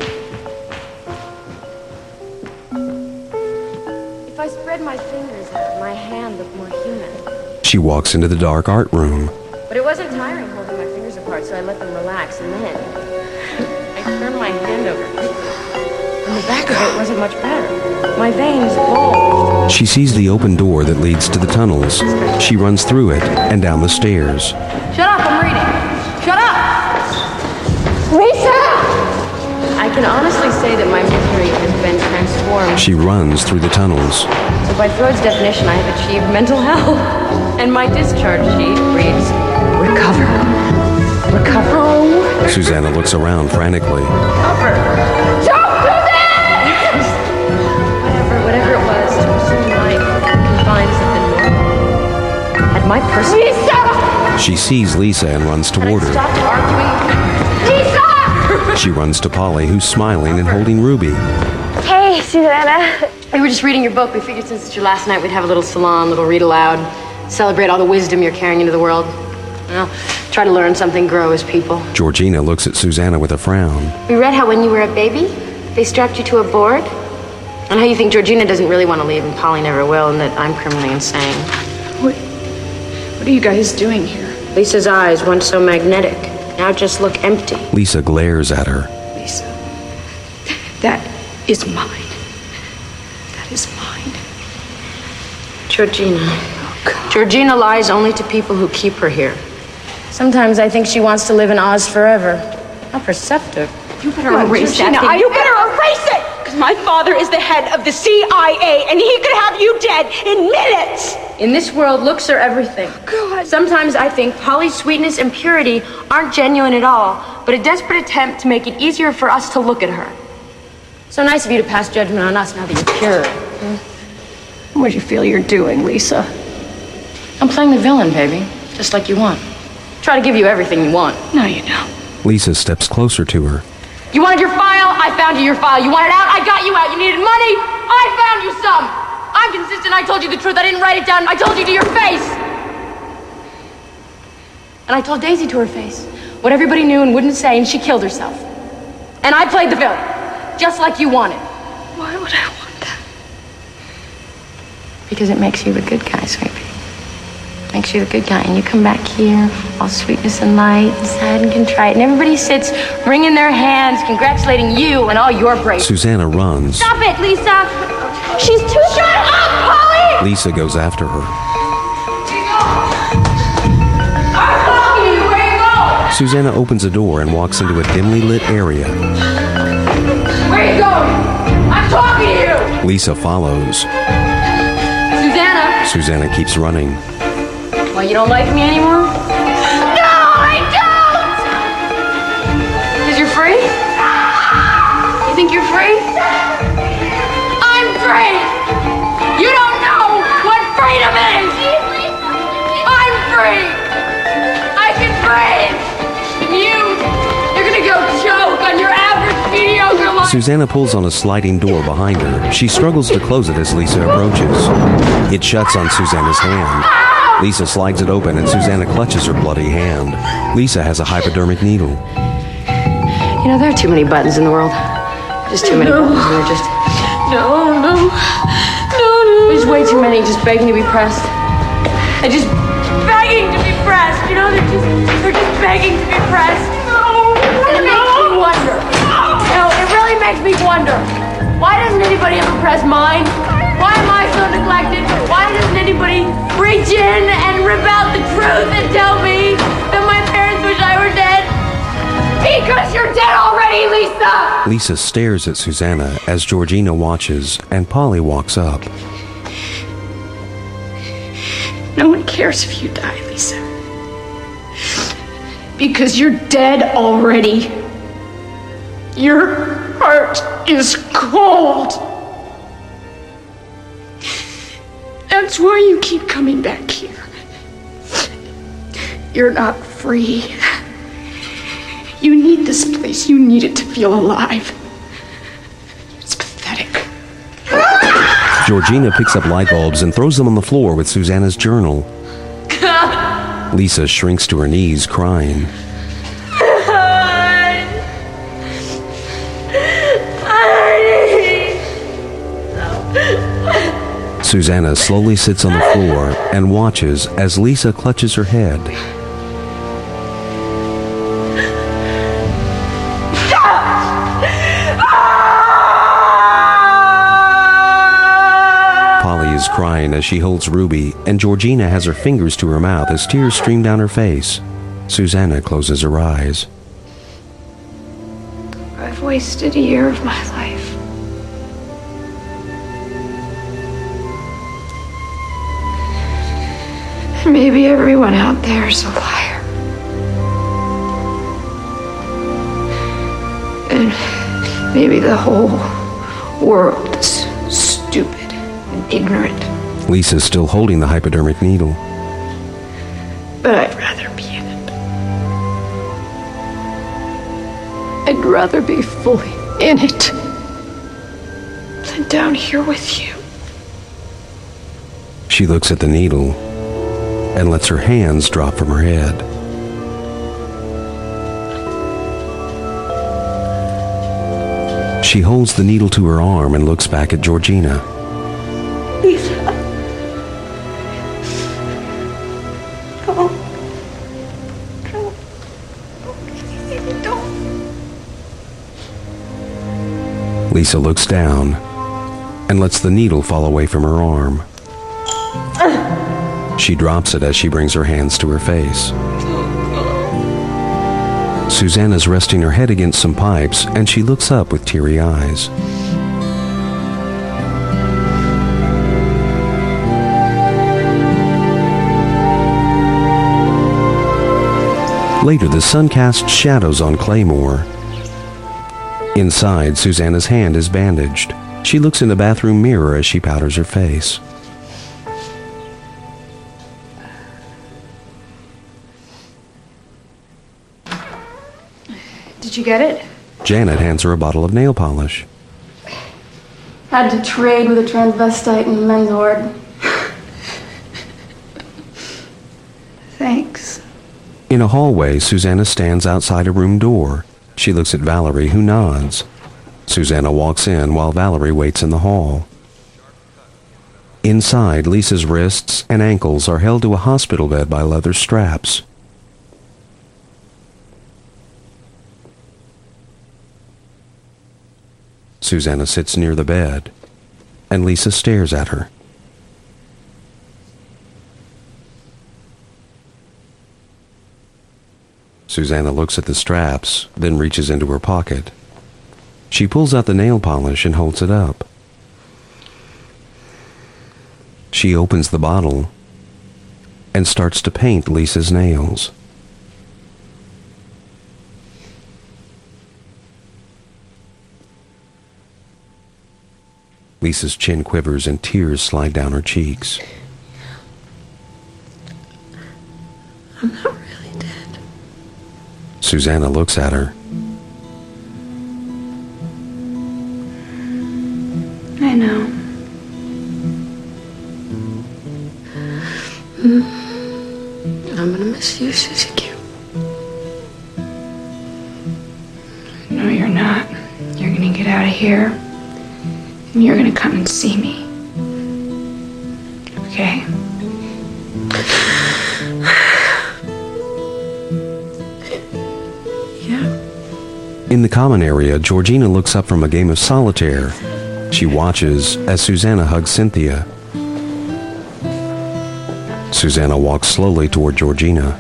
If I spread my fingers out, my hand looked more human. She walks into the dark art room. But it wasn't tiring holding my fingers apart, so I let them relax, and then I turned my hand over. And the back of it wasn't much better. My veins bulged. She sees the open door that leads to the tunnels. She runs through it and down the stairs. Shut up, I'm reading. Shut up! Lisa! I can honestly say that my misery has been transformed. She runs through the tunnels. So by Freud's definition, I have achieved mental health. And my discharge sheet reads, recover. Recover. Oh. Susanna looks around frantically. Recover. Don't do that! Whatever it was, to pursue life confined something normal. Had my person. Lisa! She sees Lisa and runs toward her. Stop arguing. Lisa! She runs to Polly, who's smiling and holding Ruby. Hey, Susanna. We were just reading your book. We figured since it's your last night, we'd have a little salon, a little read aloud, celebrate all the wisdom you're carrying into the world. Well, try to learn something, grow as people. Georgina looks at Susanna with a frown. We read how when you were a baby, they strapped you to a board, and how you think Georgina doesn't really want to leave, and Polly never will, and that I'm criminally insane. What are you guys doing here? Lisa's eyes, once so magnetic, now just look empty. Lisa glares at her. Lisa, that is mine. That is mine. Georgina. Georgina lies only to people who keep her here. Sometimes I think she wants to live in Oz forever. How perceptive. You better erase that thing. You better erase it! Because my father is the head of the CIA, and he could have you dead in minutes! In this world, looks are everything. God. Sometimes I think Polly's sweetness and purity aren't genuine at all, but a desperate attempt to make it easier for us to look at her. So nice of you to pass judgment on us now that you're pure. What do you feel you're doing, Lisa? I'm playing the villain, baby, just like you want. Try to give you everything you want. No, you don't. Lisa steps closer to her. You wanted your file? I found you your file. You wanted out? I got you out. You needed money? I found you some. I'm consistent. I told you the truth. I didn't write it down. I told you to your face. And I told Daisy to her face what everybody knew and wouldn't say, and she killed herself. And I played the villain, just like you wanted. Why would I want that? Because it makes you the good guy, sweetie. Makes you the good guy, and you come back here, all sweetness and light, and sad and contrite, and everybody sits wringing their hands, congratulating you and all your bravery. Susanna runs. Stop it, Lisa! She's too— Shut up, Polly! Lisa goes after her. I'm talking to you. Where you going? Susanna opens a door and walks into a dimly lit area. Where you going? I'm talking to you! Lisa follows. Susanna! Susanna keeps running. Well, you don't like me anymore? No, I don't! Because you're free? You think you're free? I'm free! You don't know what freedom is! I'm free! I can breathe! And you're gonna go choke on your average mediocre life! Susanna pulls on a sliding door behind her. She struggles to close it as Lisa approaches. It shuts on Susanna's hand. Lisa slides it open and Susanna clutches her bloody hand. Lisa has a hypodermic needle. You know, there are too many buttons in the world. Just too many buttons. They're just... No. There's way too many just begging to be pressed. They're just begging to be pressed. You know, they're just begging to be pressed. And it makes me wonder. No, it really makes me wonder. Why doesn't anybody ever press mine? Why am I so neglected? Why doesn't anybody reach in and rip out the truth and tell me that my parents wish I were dead? Because you're dead already, Lisa! Lisa stares at Susanna as Georgina watches and Polly walks up. No one cares if you die, Lisa. Because you're dead already. Your heart is cold. That's why you keep coming back here. You're not free. You need this place. You need it to feel alive. It's pathetic. Georgina picks up light bulbs and throws them on the floor with Susanna's journal. Lisa shrinks to her knees, crying. Susanna slowly sits on the floor and watches as Lisa clutches her head. Polly is crying as she holds Ruby, and Georgina has her fingers to her mouth as tears stream down her face. Susanna closes her eyes. I've wasted a year of my life. Maybe everyone out there is a liar. And maybe the whole world is stupid and ignorant. Lisa's still holding the hypodermic needle. But I'd rather be in it. I'd rather be fully in it than down here with you. She looks at the needle and lets her hands drop from her head. She holds the needle to her arm and looks back at Georgina. Lisa. Lisa looks down and lets the needle fall away from her arm. She drops it as she brings her hands to her face. Susanna's resting her head against some pipes, and she looks up with teary eyes. Later, the sun casts shadows on Claymore. Inside, Susanna's hand is bandaged. She looks in the bathroom mirror as she powders her face. Did you get it? Janet hands her a bottle of nail polish. Had to trade with a transvestite in the men's ward. Thanks. In a hallway, Susanna stands outside a room door. She looks at Valerie, who nods. Susanna walks in while Valerie waits in the hall. Inside, Lisa's wrists and ankles are held to a hospital bed by leather straps. Susanna sits near the bed, and Lisa stares at her. Susanna looks at the straps, then reaches into her pocket. She pulls out the nail polish and holds it up. She opens the bottle and starts to paint Lisa's nails. Lisa's chin quivers and tears slide down her cheeks. I'm not really dead. Susanna looks at her. I know. I'm gonna miss you, Susie Q. No, you're not. You're gonna get out of here, and you're gonna come and see me. Okay? In the common area, Georgina looks up from a game of solitaire. She watches as Susanna hugs Cynthia. Susanna walks slowly toward Georgina.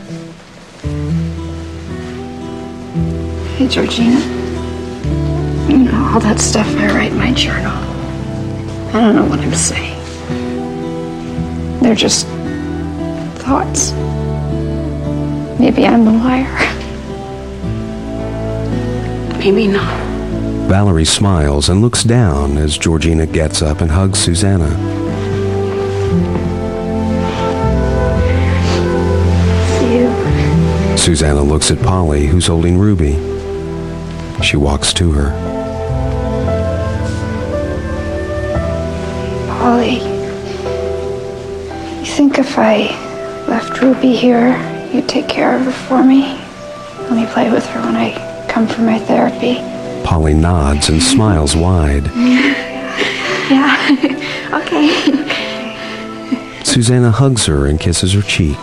Hey, Georgina. You know, all that stuff I write in my journal. I don't know what I'm saying. They're just thoughts. Maybe I'm the liar. Maybe not. Valerie smiles and looks down as Georgina gets up and hugs Susanna. See you. Susanna looks at Polly, who's holding Ruby. She walks to her. Polly, you think if I left Ruby here, you'd take care of her for me? Let me play with her when I come for my therapy. Polly nods and smiles wide. Yeah, okay. Susanna hugs her and kisses her cheek.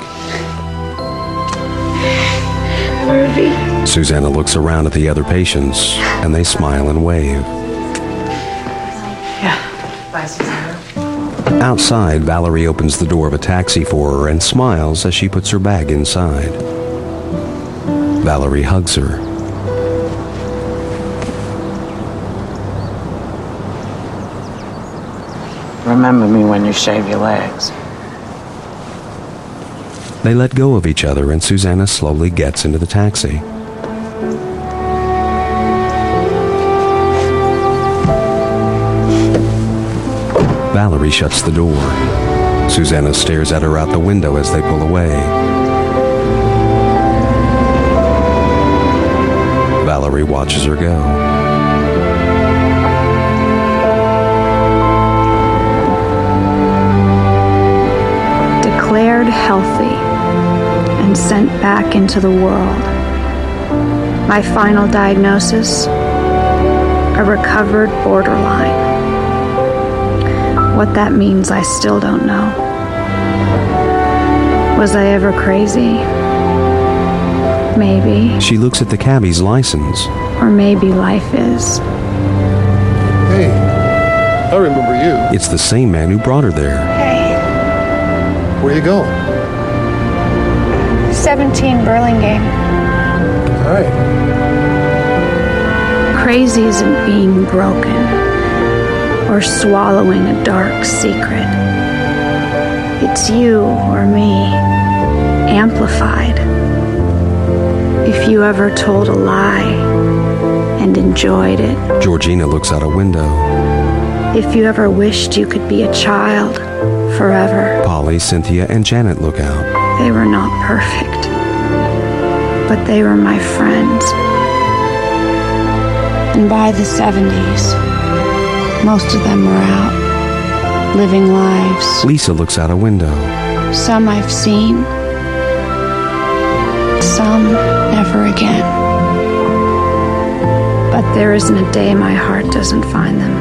Ruby. Susanna looks around at the other patients, and they smile and wave. Yeah. Bye, Susanna. Outside, Valerie opens the door of a taxi for her and smiles as she puts her bag inside. Valerie hugs her. Remember me when you shave your legs. They let go of each other, and Susanna slowly gets into the taxi. Valerie shuts the door. Susanna stares at her out the window as they pull away. Valerie watches her go. Declared healthy and sent back into the world. My final diagnosis, a recovered borderline. What that means, I still don't know. Was I ever crazy? Maybe. She looks at the cabbie's license. Or maybe life is. Hey, I remember you. It's the same man who brought her there. Where you going? 17 Burlingame. All right. Crazy isn't being broken or swallowing a dark secret. It's you or me, amplified. If you ever told a lie and enjoyed it. Georgina looks out a window. If you ever wished you could be a child forever. Polly, Cynthia, and Janet look out. They were not perfect, but they were my friends. And by the 70s, most of them were out, living lives. Lisa looks out a window. Some I've seen, some never again. But there isn't a day my heart doesn't find them.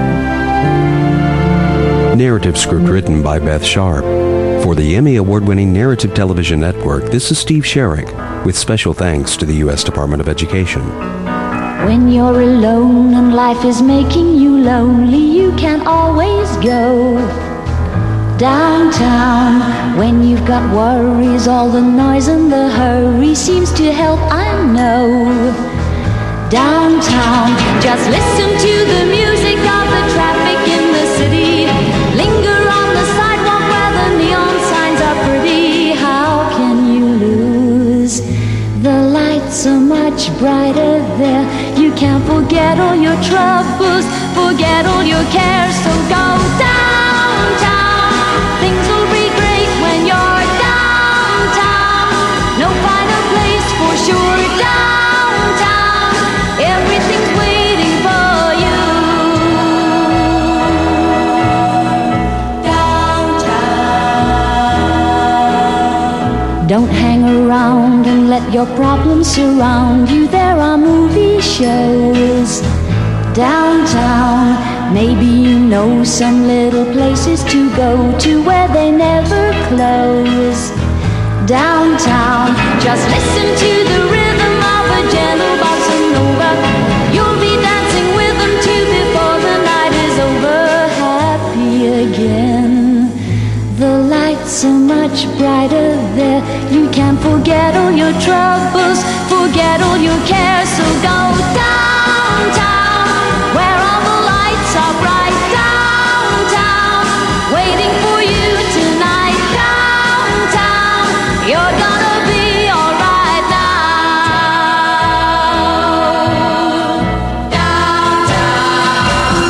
Narrative script written by Beth Sharp. For the Emmy Award-winning Narrative Television Network, this is Steve Sherrick, with special thanks to the U.S. Department of Education. When you're alone and life is making you lonely, you can always go downtown. When you've got worries, all the noise and the hurry seems to help, I know. Downtown, just listen to the music of the traffic in the city. Linger on the sidewalk where the neon signs are pretty. How can you lose? The lights are much brighter there. You can't forget all your troubles, forget all your cares. So go downtown. Things will be great when you're downtown. No finer place for sure. Downtown, everything's waiting for you. Downtown. Don't hang around and let your problems surround you. There are movie shows downtown. Maybe you know some little places to go to where they never close. Downtown, just listen to the rhythm of a gentle bossa nova. You'll be dancing with them too before the night is over. Happy again. The lights are much brighter there. You can't forget all your troubles, forget all your cares. So go downtown, where all the lights are bright. Downtown, waiting for you tonight. Downtown, you're gonna be alright now. Downtown,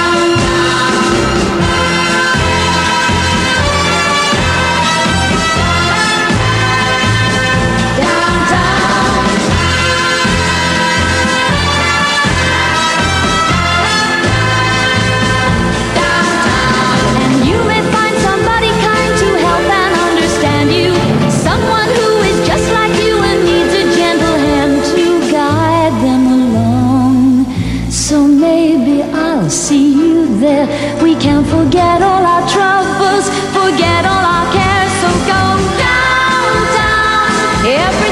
and you may find somebody kind to help and understand you. Someone who is just like you and needs a gentle hand to guide them along. So maybe I'll see you there. We can't forget all our troubles, forget all our cares. So go downtown.